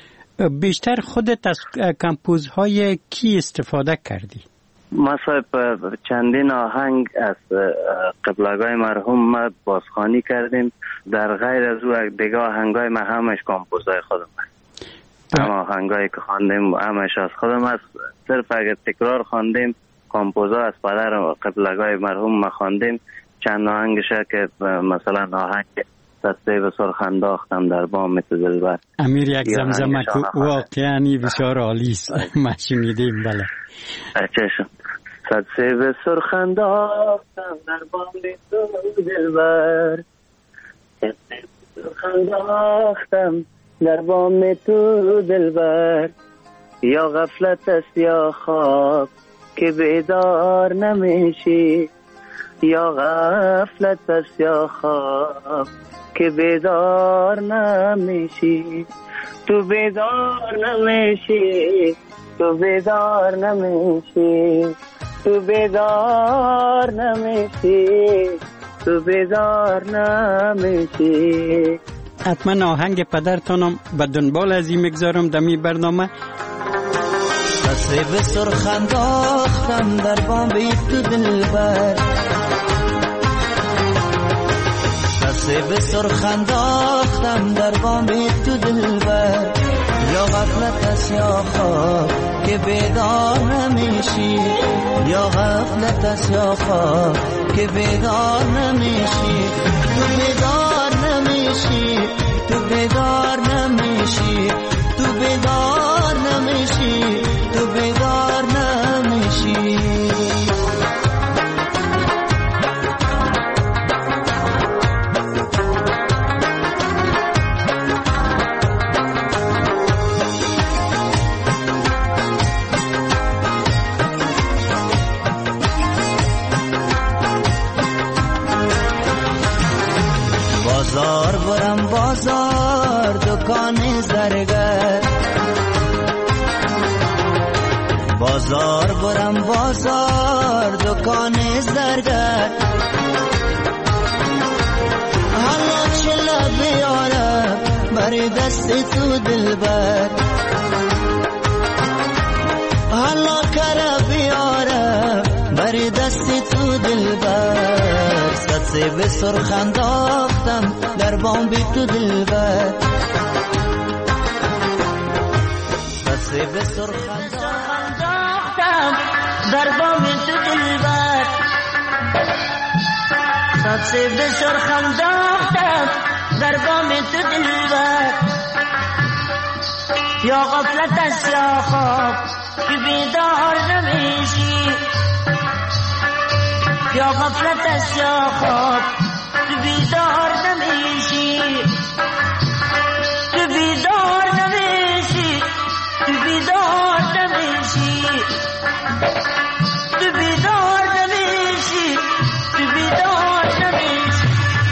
بیشتر خودت از کامپوزهای کی استفاده کردی؟ ما صاحب چندین آهنگ از قبلگاه مرحوم ما بازخوانی کردیم. در غیر از او دیگه آهنگای ما همش کامپوزهای خودم است. هم آهنگایی که خواندیم همش از خودم است. صرف اگر تکرار خواندیم کامپوزها از پدر قبلگاه مرحوم ما خواندیم. چند آهنگشه که مثلا آهنگ دسته به سرخ انداختم در بام تو دلبر، امیر یک زمزمه که واقعا بسیار عالی است. ما شنیدیم. بله چشم. دسته به سرخ انداختم در بام تو دلبر، دسته به سرخ انداختم در بام تو دلبر، یا غفلت است یا خواب که بیدار نمیشی، یا غفلت است یا خواب که بیدار نمیشی، تو بیدار نمیشی، تو بیدار نمیشی، تو بیدار نمیشی، تو بیدار نمیشی. حتما آهنگ پدرتانم به دنبال از این مگذارم دمی برنامه. دسته به سرخ انداختم در بام تو دلبر، دسته به سرخ انداختم در بام تو دلبر، یا غفلت است یا خواب که بیدار نمیشی، یا غفلت است یا خواب که بیدار نمیشی، تو بیدار نمیشی، تو بیدار نمیشی، تو بیدار نمیشی، تو بیدار نمیشی. بازار برم بازار دکان زرگر حالا چلا بیارم بر دست تو دلبر حالا کرا بیارم بر دست تو دلبر صد سیب سرخ انداختم در بام بی تو دلبر صد سیب سرخ انداختم در بام تو دلبر صد سیب سرخ انداختم در بام تو دلبر یا غفلت است یا خواب که بیدار نمیشی یا غفلت است یا خواب که بیدار نمیشی که بیدار نمیشی که بیدار نمیشی که بیدار نمیشی که بیدار نمیشی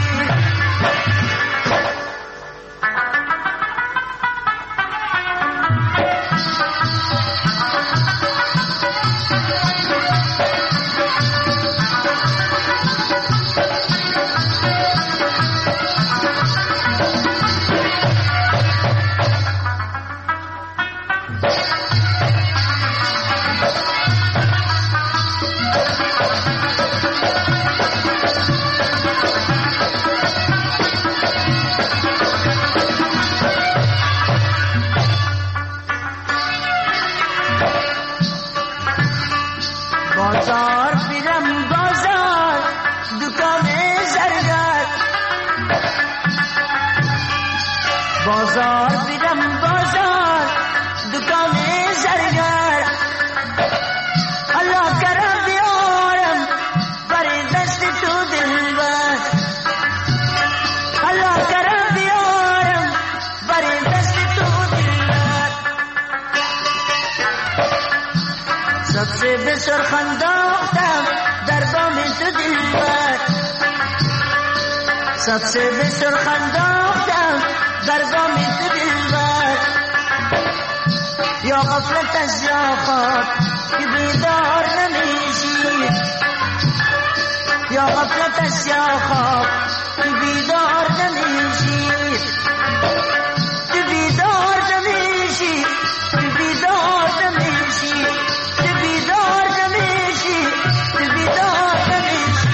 بازار بیرم بازار دکان زرگر بازار بیرم بازار دکان زرگر الله کرم بیارم بر دست تو دلبر الله کرم بیارم بر دست تو دلبر سبزه به سرخ انداختم در بام تو دلبر سبزه به سرخ انداختم در بام تو دلبر یا غفلت از یا خواب که بیدار نمیشی یا غفلت از یا خواب که بیدار نمیشی که بیدار نمیشی که بیدار نمیشی که بیدار نمیشی که بیدار نمیشی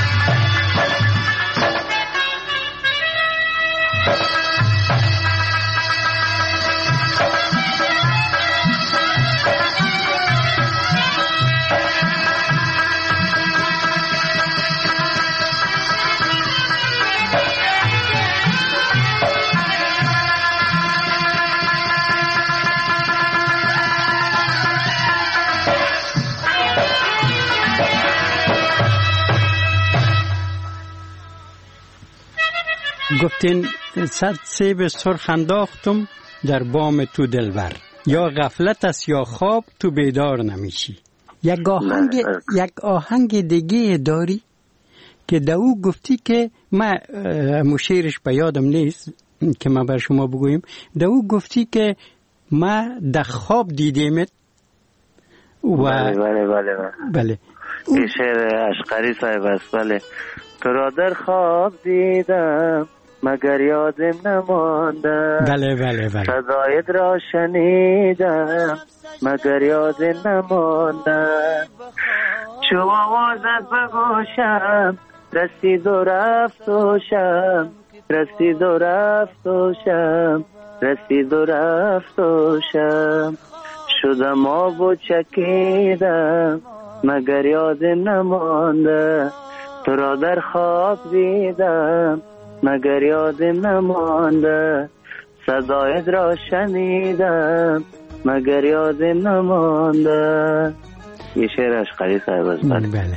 گفتین صد سیب سرخ انداختم در بام تو دلبر یا غفلت است یا خواب تو بیدار نمیشی. یک آهنگ یک آهنگ دیگه داری که دو گفتی که ما مشیرش به یادم نیست که ما بر شما بگویم. دو گفتی که ما در خواب دیدیمت و بله بله بله بله این شعر اشقری صاحب است. بله تو را در خواب دیدم مگر یادم نمانده بله بله بله صدایت را شنیدم مگر یادم نمانده چو آوازت به گوشم رسید و رفت و شم رسید و رفت و شم رسید و رفت و شم شدم آب و چکیدم مگر یادم نمانده تو را در خواب دیدم مگر یادم نمانده صدایت را شنیدم مگر یادم نمانده. یه شعر اشقری صاحب است. بله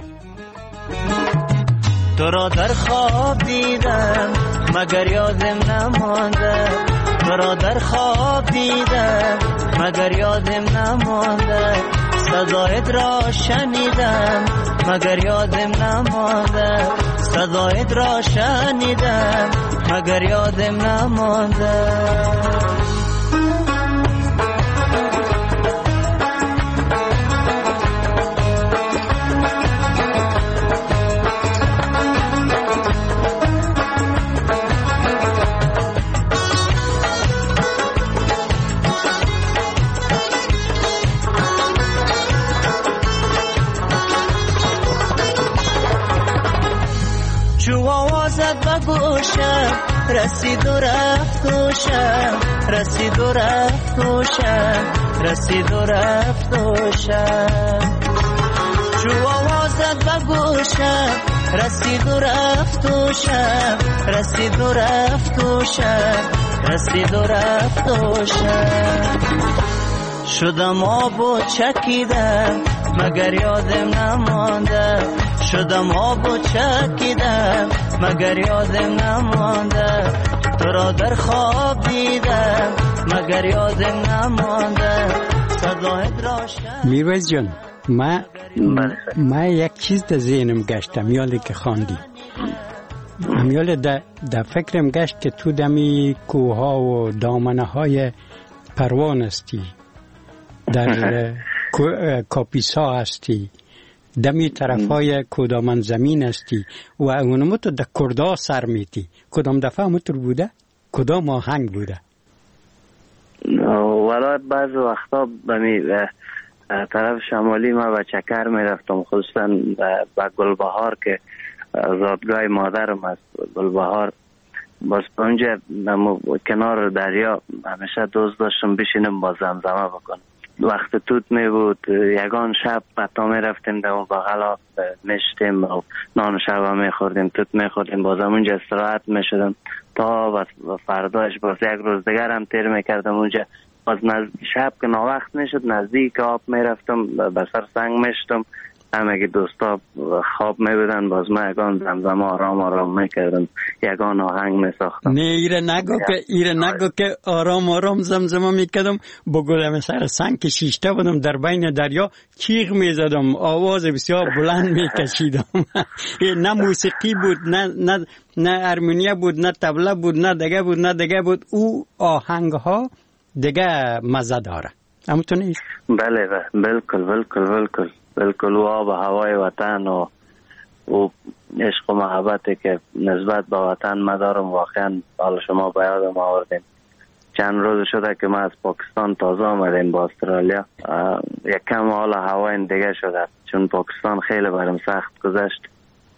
تو را در خواب دیدم مگر یادم نمانده تو را در خواب دیدم مگر یادم نمانده صدایت را شنیدم مگر یادم نمانده صدایت را شنیدم مگر یادم نمانده. زد به گوشم، رسید و رفت و شب، رسید و رفت و شب، رسید و رفت و شب. چو آواز زد به گوشم، رسید و رفت و شب، رسید و رفت و شب، رسید و رفت و شب. شدم آب و چکیدم مگر یادم نمانده، شدم آب و چکیدم مگر یادم نمانده، تو را در خواب دیدم مگر یادم نمانده، صدایت را شنیدم. میرویس جان، ما ما یک چیز در ذهنم گشت، امیالی که خواندی، امیال در در فکرم گشت که تو دمی کوها و دامنه های پروان هستی، در کاپیسا هستی، دمی طرف های کدامن زمین هستی و اونمو تو در کردا سر میتی. کدام دفعه متر بوده؟ کدام آهنگ بوده؟ ولی بعض وقتا بمی طرف شمالی ما به چکر میرفتم، خصوصا به گلبهار که زادگاه مادرم است، گلبهار. باز اونجا کنار دریا همیشه دوست داشتم بشینم با زمزمه بکنم. وقت توت می بود، یگان شب حتی می رفتیم در اون بغلا میشتیم و نان شب می خوردیم، توت می خوردیم، باز اونجا استراحت می شدم تا و فرداش باز یک روز دیگر هم تیر می کردم اونجا. باز نز... شب که ناوقت می شد نزدیک آب می رفتم، به سر سنگ می شدم، همه که دوستا خواب می بودن، باز ما یگان زمزمه آرام آرام می کردم، یگان آهنگ می ساختم. نه ایره نگو که ایره نگو که آرام آرام زمزمه می کردم، بگولم سر سنگ که شیشته بودم در بین دریا چیغ می زدم، آواز بسیار بلند می کشیدم. نه موسیقی بود، نه نه نه ارمونیه بود، نه طبله بود، نه دگه بود، نه دگه بود، او آهنگ ها دگه مزه داره. همونطور نیست؟ بله بالکل بالکل بالکل بالکل. و آب هوای وطن و و عشق و محبتی که نسبت به وطن ما دارم واقعا حالا شما به یادم آوردین. چند روز شده که ما از پاکستان تازه آمدیم با استرالیا، یک کم حالا هوای دیگه شده، چون پاکستان خیلی برام سخت گذشت.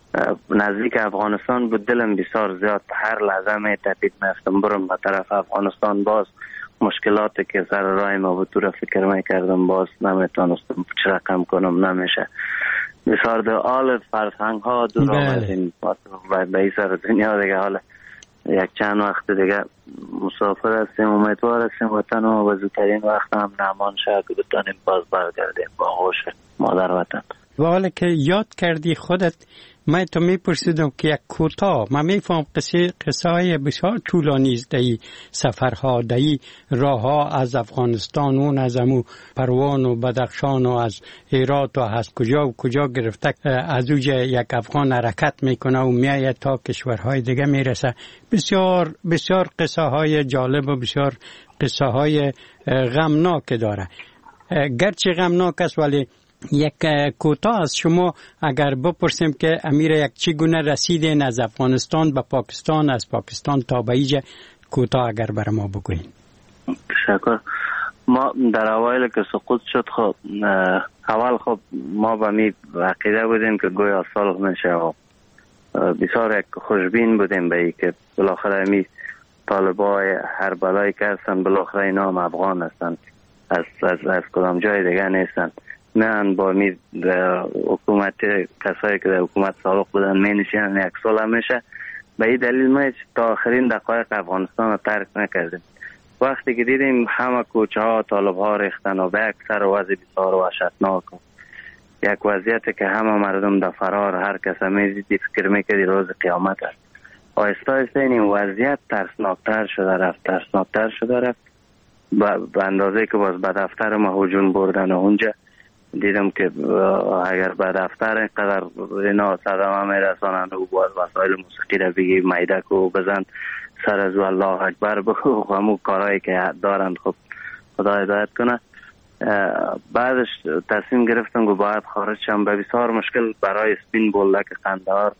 نزدیک افغانستان بود، دلم بسیار زیاد هر لحظه می تپید میفتم برم به طرف افغانستان. باز مشکلاتی که سر راه ما بود تو را فکر میکردم، باز نمیتونستم چه رقم کنم، نمیشه. بسیار در حال فرهنگ ها دور آمدیم به این سر دنیا دیگه. حالا یک چند وقت دیگه مسافر هستیم، امیدوار هستیم وطن ما به زودترین وقت هم نمان شد که بتانیم باز برگردیم با هوش مادر وطن. و حالا که یاد کردی خودت، من تو میپرسیدم که یک کوتاه، من میفهم قصه قصه های بسیار طولانی است دایی سفرها، دایی راه ها از افغانستان، اون از امو پروان و بدخشان و از هرات و از کجا و کجا گرفته از اوجه یک افغان حرکت میکنه و میایه تا کشورهای دیگه میرسه. بسیار بسیار قصه های جالب و بسیار قصه های غمناک داره. گرچه غمناک است ولی یک کوتاه از شما اگر بپرسیم که امیر یک چگونه رسیدین از افغانستان به پاکستان، از پاکستان تا به اینجا، کوتاه اگر بر ما بگویید. شکر. ما در اوایل که سقوط شد، خب اول خب ما به می عقیده بودیم که گویا صلح میشه و بسیار یک خوشبین بودیم به این که بالاخره می طالبای هر بلایی که هستن بالاخره اینا هم افغان هستن، از از از کدام جای دیگه نیستن. نه با می حکومت کسایی که در حکومت سابق بودن می نشینن یک سال میشه. به این دلیل ما تا آخرین دقایق افغانستان رو ترک نکردیم. وقتی که دیدیم همه کوچه ها طالب ها ریختن و به یک سر وضع بسیار وحشتناک، یک وضعیت که همه مردم در فرار، هر کس میزیدی فکر میکردی روز قیامت است. آهسته آهسته این وضعیت ترسناکتر شده رفت ترسناکتر شده رفت به اندازه که باز به دفتر ما هجوم بردن و اونجا دیدم که اگر به دفتر اینقدر اینا صدمه میرسانند و باز وسایل موسیقی را بگی میدک و بزن سر از والله اکبر بگو و همون کارهایی که دارند خب خدا هدایت کنه. بعدش تصمیم گرفتم که باید خارج شم. به بسیار مشکل برای سپین بولدک قندهار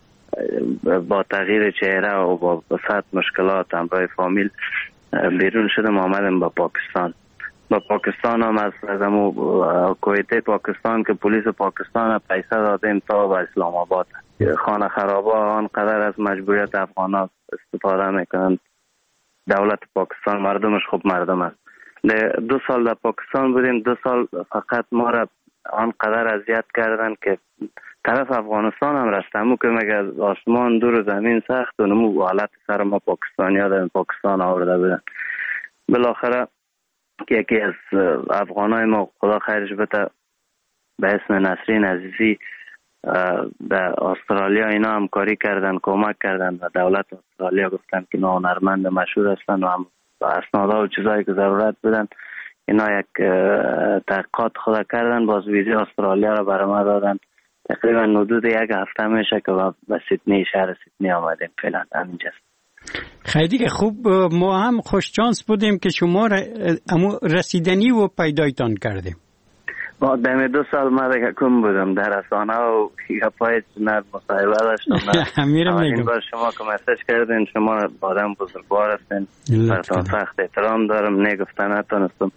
با تغییر چهره و با صد مشکلات همراه فامیل بیرون شدم، آمدم با پاکستان. با پاکستان هم از از امو کویته پاکستان که پلیس پاکستان پیسه دادیم تا به اسلام آباد. خانه خرابا آنقدر از مجبوریت افغان ها استفاده میکنند. دولت پاکستان مردمش خوب مردم است. دو سال در پاکستان بودیم، دو سال فقط ما را آنقدر اذیت کردن که طرف افغانستان هم رفتمو که مگه از آسمان دور زمین سخت و نمو حالت سر ما پاکستانی ها در پاکستان آورده بودن. بالاخره یکی از افغانای ما خدا خیرش بده به اسم نسرین عزیزی در استرالیا اینا همکاری کردن، کمک کردن و دولت استرالیا گفتن که اینا هنرمند مشهور هستن و هم اسنادها و چیزایی که ضرورت بدن اینا یک تحقیقات خدا کردن، باز ویزی استرالیا را برای ما دادن. تقریبا حدود یک هفته میشه که به سیدنی، شهر سیدنی آمدیم. فعلا همینجاست. خیلی خوب. ما هم خوش چانس بودیم که شما رسیدنی و پیدایتان کردیم. ما دم دو سال ما دیگه کم بودم در رسانه و یا پای نه مصاحبه داشتم. این بار شما که مسیج کردین، شما آدم بزرگوار هستین، براتون سخت احترام دارم. نگفتن نتونستم.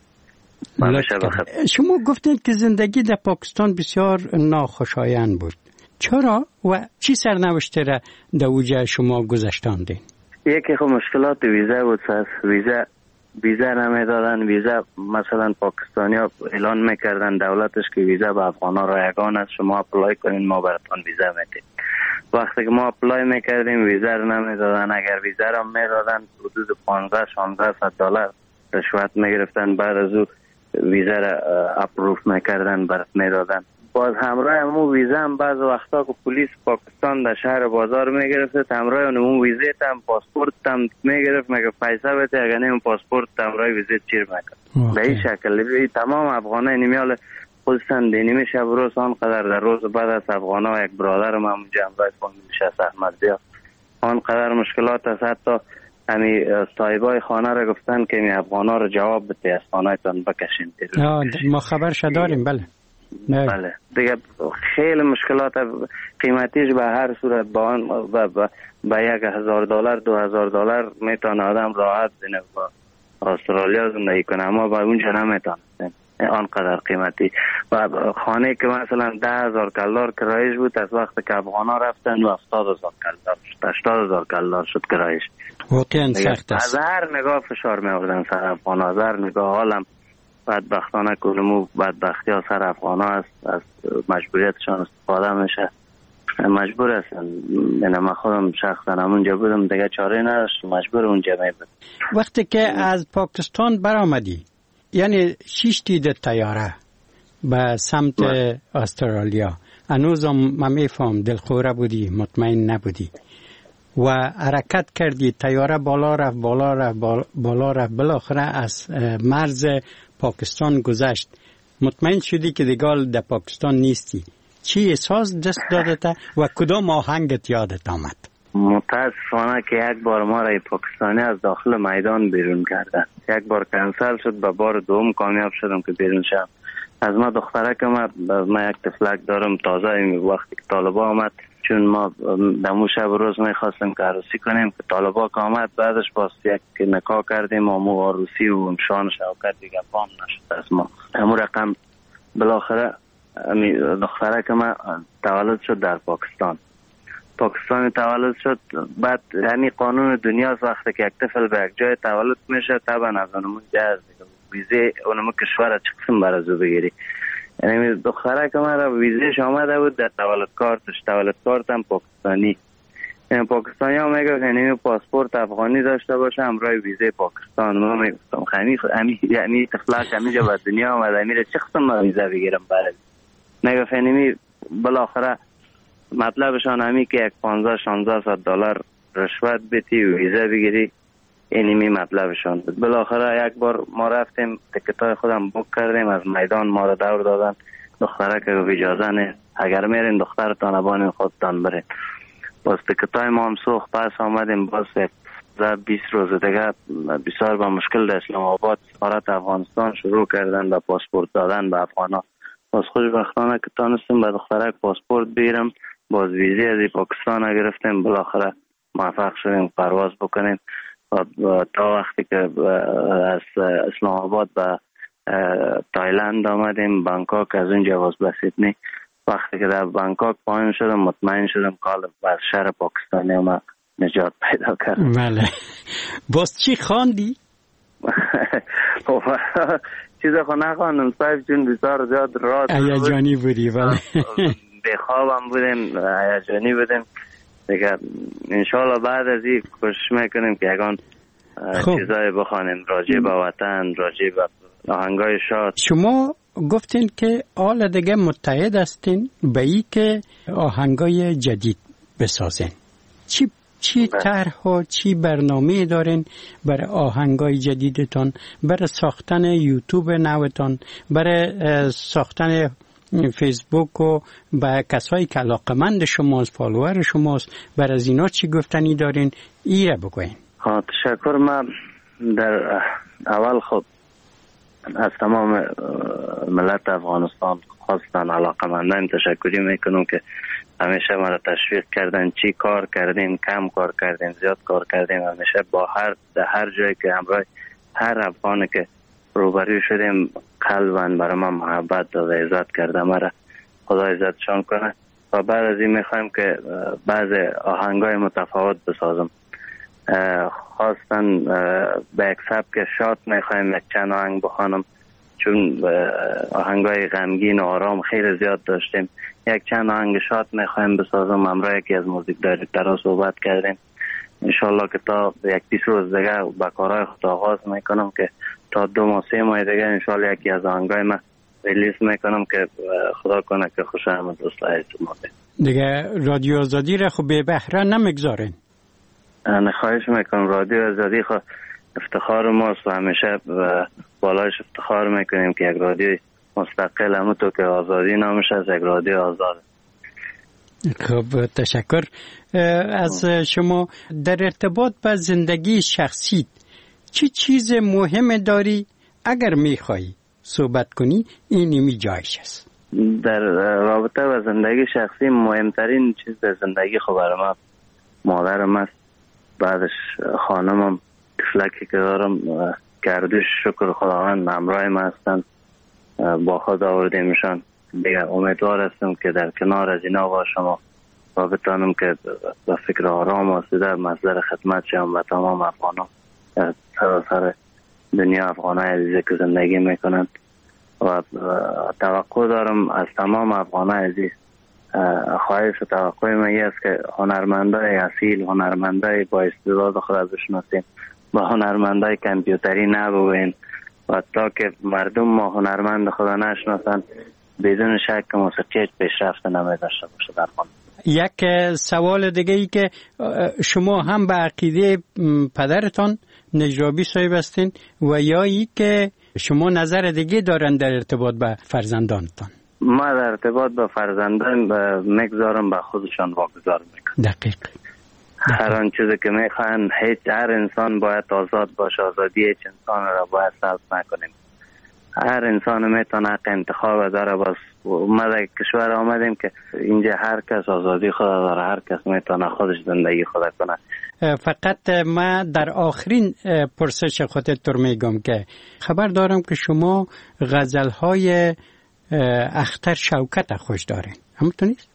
شما گفتید که زندگی در پاکستان بسیار ناخوشایند بود. چرا و چی سرنوشته را در اوجه شما گذشتاندین؟ یکی خب مشکلات ویزا بود. سر ویزا ویزا نمیدادن. ویزا مثلا پاکستانی ها اعلان میکردن دولتش که ویزا به افغان ها رایگان است، شما اپلای کنین ما براتون ویزا میدیم. وقتی که ما اپلای میکردیم ویزا رو نمیدادن. اگر ویزا رو میدادن حدود پانزده شانزده صد دلار رشوت میگرفتن. بعد از او ویزا را اپروف میکردن برات میدادن. باز همراه همون ویزا هم بعض وقتا که پلیس پاکستان در شهر بازار میگرفت، همراه همون ویزا هم پاسپورت هم میگرفت، مگه پیسه بده اگر نیم پاسپورت همراه ویزا چیر میکرد. به این شکل تمام افغانای نمیال خودشان دینی شب روز آنقدر در روز بعد از افغانا یک برادر ما اونجا همراه فامیلش است احمد زیا آنقدر مشکلات است. حتی همی صاحبای خانه را گفتن که می افغانا را جواب بده از خانهتان بکشین. ما خبرش داریم. بله بله دیگه خیلی مشکلات قیمتیش به هر صورت با آن به یک هزار دلار دو هزار دلار میتونه آدم راحت بینه با استرالیا زندگی کنه، اما با اونجا نمیتونه آنقدر قیمتی. و خانه که مثلا ده هزار کلدار کرایش بود، از وقت که افغانا رفتن و هفتاد هزار کلدار شد، هشتاد هزار کلدار شد کرایش. واقعا سخت است. از هر نگاه فشار می آوردن سر افغانا، از هر نگاه. حالم بدبختانه کلمو بدبختی ها سر افغانا است، از مجبوریتشان استفاده میشه، مجبور هستن. من ما خودم شخصا همونجا بودم دیگه چاره نداشت، مجبور اونجا میبود. وقتی که از پاکستان برآمدی یعنی شیشتی ده طیاره به سمت استرالیا، هنوزم من میفهم دلخوره بودی، مطمئن نبودی و حرکت کردی، طیاره بالا رفت بالا رفت بالا رفت، بالاخره از مرز پاکستان گذشت، مطمئن شدی که دیگه در پاکستان نیستی. چی احساس دست دادت و کدام آهنگت یادت آمد؟ متاسفانه که یک بار ما را پاکستانی از داخل میدان بیرون کردن. یک بار کنسل شد، به بار دوم کامیاب شدم که بیرون شدم. از ما دختره که ما, ما یک تفلک دارم تازه وقتی که طالبا آمد، چون ما دمو شب روز میخواستیم که عروسی کنیم که طالبا که آمد، بعدش باز یک نکاح کردیم و مو عروسی و شان شوکت دیگه پام نشد از ما. همون رقم بالاخره دختره که ما تولد شد در پاکستان. پاکستانی تولد شد. بعد یعنی قانون دنیا وقتی که یک طفل به یک جای تولد میشه طبعا از اونمون جهاز دیگه ویزه اونمون کشور چه قسم برازو بگیری. یعنی دختره که من را ویزهش آمده بود در تولد کارتش، تولد کارت هم پاکستانی. یعنی پاکستانی ها میگه یعنی پاسپورت افغانی داشته باشه همراه ویزه پاکستان. ما میگفتم خمی خمی یعنی طفلک همیجا به دنیا آمده میره چه قسم ما ویزه بگیرم برای میگه یعنی بالاخره مطلبشان همی که یک پانزده شانزده صد دلار رشوت بدی و ویزه بگیری، اینمی مطلبشان بود. بالاخره یک بار ما رفتیم تکتای خودم بوک کردیم، از میدان ما را دور دادن. دختره که اجازه نه، اگر میرین دخترتان ابان خودتان برین. باز تکتای ما هم سوخت، پس آمدیم باز یک بیست روز دیگه بسیار با مشکل در اسلام آباد سفارت افغانستان شروع کردن به پاسپورت دادن به افغانا. باز خوشبختانه که تانستیم به دختره پاسپورت بگیرم، باز ویزه از پاکستان گرفتیم، بالاخره موفق شدیم پرواز بکنیم. تا وقتی که از اسلام آباد به تایلند آمدیم، بانکوک، از اونجا باز به سیدنی. وقتی که در بانکوک پایین شدم مطمئن شدم کال از شهر پاکستانی ما نجات پیدا کردم. بله. باز چی خواندی؟ چیز خو نخواندم صاحب، چون بسیار زیاد راست هیجانی بودی. بله. بخوابم بودیم، هیجانی بودیم دیگه. انشالله بعد از این کوشش میکنیم که یکان چیزای بخوانیم راجع به وطن، راجع به آهنگای شاد. شما گفتین که حالا دیگه متحد هستین به ای که آهنگای جدید بسازین. چی چی طرح و چی برنامه دارین برای آهنگای جدیدتان، برای ساختن یوتیوب نوتان، برای ساختن فیسبوک و با کسایی که علاقمند شماست، فالوور شماست، برای از اینا چی گفتنی دارین؟ ایره بگوین. ها تشکر. من در اول خود از تمام ملت افغانستان خواستن علاقمندان تشکری میکنم که همیشه ما را تشویق کردن. چی کار کردیم، کم کار کردیم، زیاد کار کردیم، همیشه با هر در هر جایی که همراه هر افغانی که روبرو شدیم قلباً برای ما محبت و عزت کرده. مرا خدا عزتشان کنه. و بعد از این میخوایم که بعض آهنگای متفاوت بسازم. خواستن به یک سبک شاد میخوایم یک چند آهنگ بخوانم، چون آهنگای غمگین و آرام خیلی زیاد داشتیم. یک چند آهنگ شاد میخوایم بسازم. همراه یکی از موزیک دایرکترها صحبت کردیم. انشالله که تا یک بیست روز دیگه با کارهای خود آغاز میکنم که تا دو ماه سه ماه دیگه انشالله یکی از آهنگای من ریلیز میکنم که خدا کنه که خوش آمد دوستای شما. دیگه رادیو آزادی را خب به بهره نمیگذارین؟ انا خواهش میکنم. رادیو آزادی خب افتخار ماست و همیشه بالایش افتخار میکنیم که یک رادیو مستقل همونطور که آزادی نامش از یک رادیو آزاد. خب تشکر از شما. در ارتباط با زندگی شخصی چی چیز مهم داری؟ اگر میخوایی صحبت کنی اینی می جایش است. در رابطه با زندگی شخصی مهمترین چیز در زندگی خب برای ما مادرم است، بعدش خانمم، طفلکی که دارم گردش شکر خداوند همراه ما هستن، با خود آوردیمشان. دیگه امیدوار هستم که در کنار از اینا باشم و بتانم که به فکر آرام و آسوده مصدر خدمت شم و تمام افغانان سراسر دنیا، افغانای عزیزی که زندگی میکنند. و توقع دارم از تمام افغانای عزیز، خواهش و توقع من است که هنرمندای اصیل، هنرمندای با استعداد خود بشناسیم، با هنرمندای کامپیوتری نبوین. و تا که مردم ما هنرمند خدا نشناسن بدون شک موسیقی هیچ پیشرفت نمی داشته باشه در خانه. یک سوال دیگه ای که شما هم به عقیده پدرتان نجرابی صاحب هستین و یا ای که شما نظر دیگه دارن در ارتباط به فرزندانتان؟ ما در ارتباط به فرزندان میگذارم به خودشان واگذار میکنم. دقیق. هر آن چیزی که میخوان، هیچ هر انسان باید آزاد باشه، آزادی هیچ انسان را باید سلب نکنیم. هر انسان میتونه حق انتخاب داره. باز ما در کشور آمدیم که اینجا هر کس آزادی خود داره، هر کس میتونه خودش زندگی خود کنه. فقط ما در آخرین پرسش خودت رو میگم که خبر دارم که شما غزلهای اختر شوکت خوش دارین، همونطور نیست؟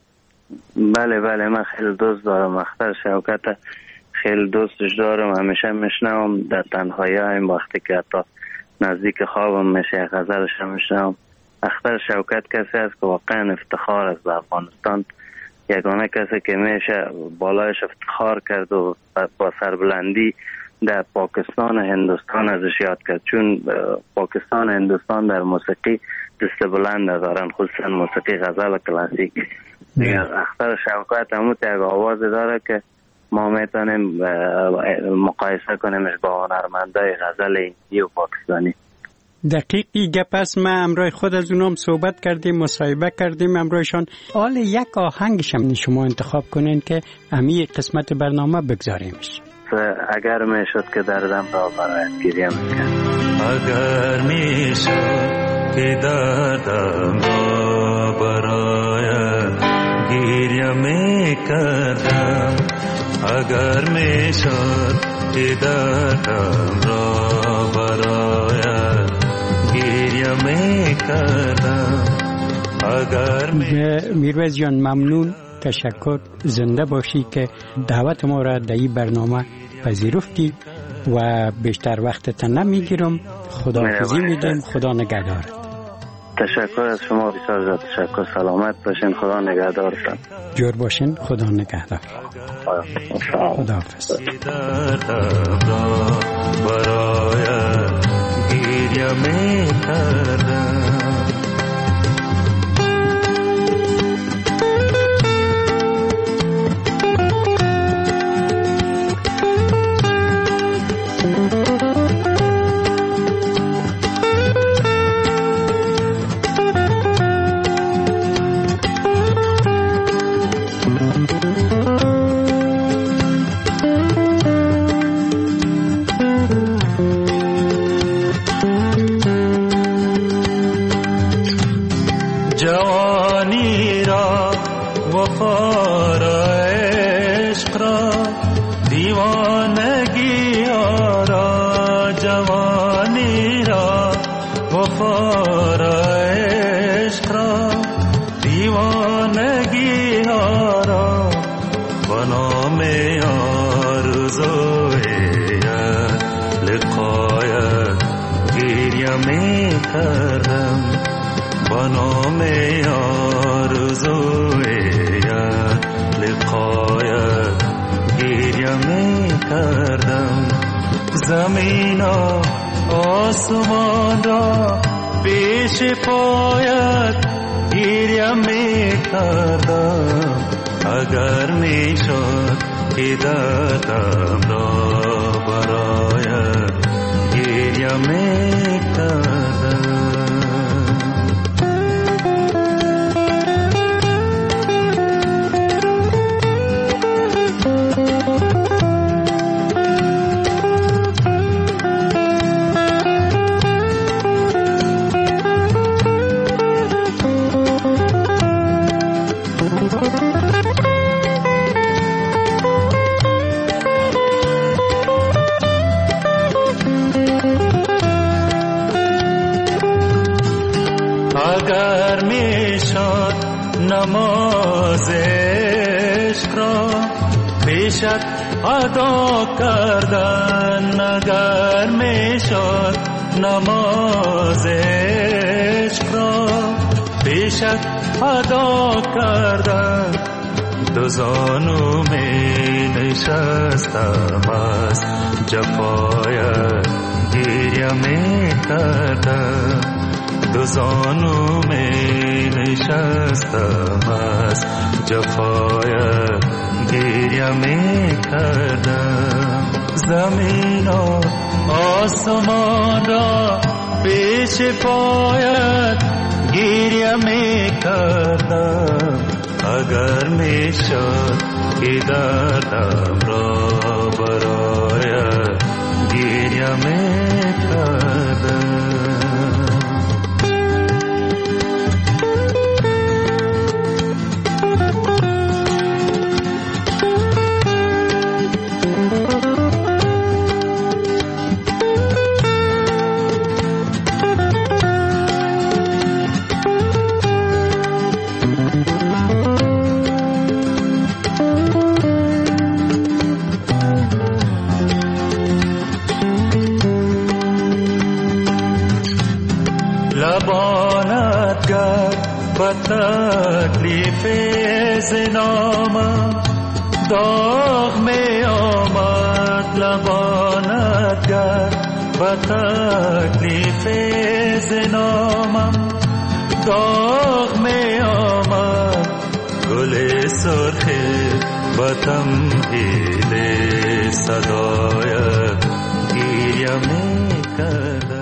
بله بله، من خیلی دوست دارم اختر شوکت، خیلی دوستش دارم. همیشه میشنوم در تنهایی هایم، وقتی که حتی نزدیک خوابم میشه غزلش هم میشنوم. اختر شوکت کسی است که واقعا افتخار است به افغانستان. یگانه کسی که میشه بالایش افتخار کرد و با سربلندی در پاکستان هندوستان ازش یاد کرد، چون پاکستان هندوستان در موسیقی دست بلند دارن، خصوصا موسیقی غزل کلاسیک. اختر شوکت همون یک آواز داره که ما میتونیم مقایسه کنیمش با هنرمندای غزل هندی و پاکستانی. دقیقی گپ است. ما امروز خود از اونام صحبت کردیم، مصاحبه کردیم امروزشان. حال یک آهنگش هم شما انتخاب کنین که امی قسمت برنامه بگذاریمش. اگر میشد که دردم را برایت گریه میکرد، اگر میشد که دردم را برایت گریه میکردم، اگر میشد که دردم را برایت گریه گریه می کردم اگر میرویز جان ممنون، تشکر، زنده باشی که دعوت ما را در این برنامه پذیرفتی و بیشتر وقتت نمیگیرم. خداحافظی میدم. خدا نگهدارت. تشکر از شما بسیار زیاد. تشکر. سلامت باشین. خدا نگهدارتان. جور باشین. خدا نگهدار. خداحافظ. برای گریه می کردم جوانی را وفا را عشق را دیوانگی را جوانی را وفا را عشق را دیوانگی را به نام آرزوی لقایت گریه می کردم به نام آرزوی لقایت گریه می کردم زمین و آسمان را پیش پایت گریه می کردم اگر می شد که دردم را برایت گریه می کردم اگر می شد نماز عشق را پیشت ادا کردن اگر می شد نماز عشق را پیشت ادا کردن دو زانو می نشستم از جفایت گریه می کردم دو زانو می نشستم از جفایت گریه می کردم زمین و آسمان را پیش پایت گریه می کردم اگر می شد که دردم را برایت گریه می کردم لبانت کرد به تکلیف زنامم داغ می آمد لبانت کرد به تکلیف زنامم داغ می آمد گل سرخی به تمهید صدایت گریه می کرد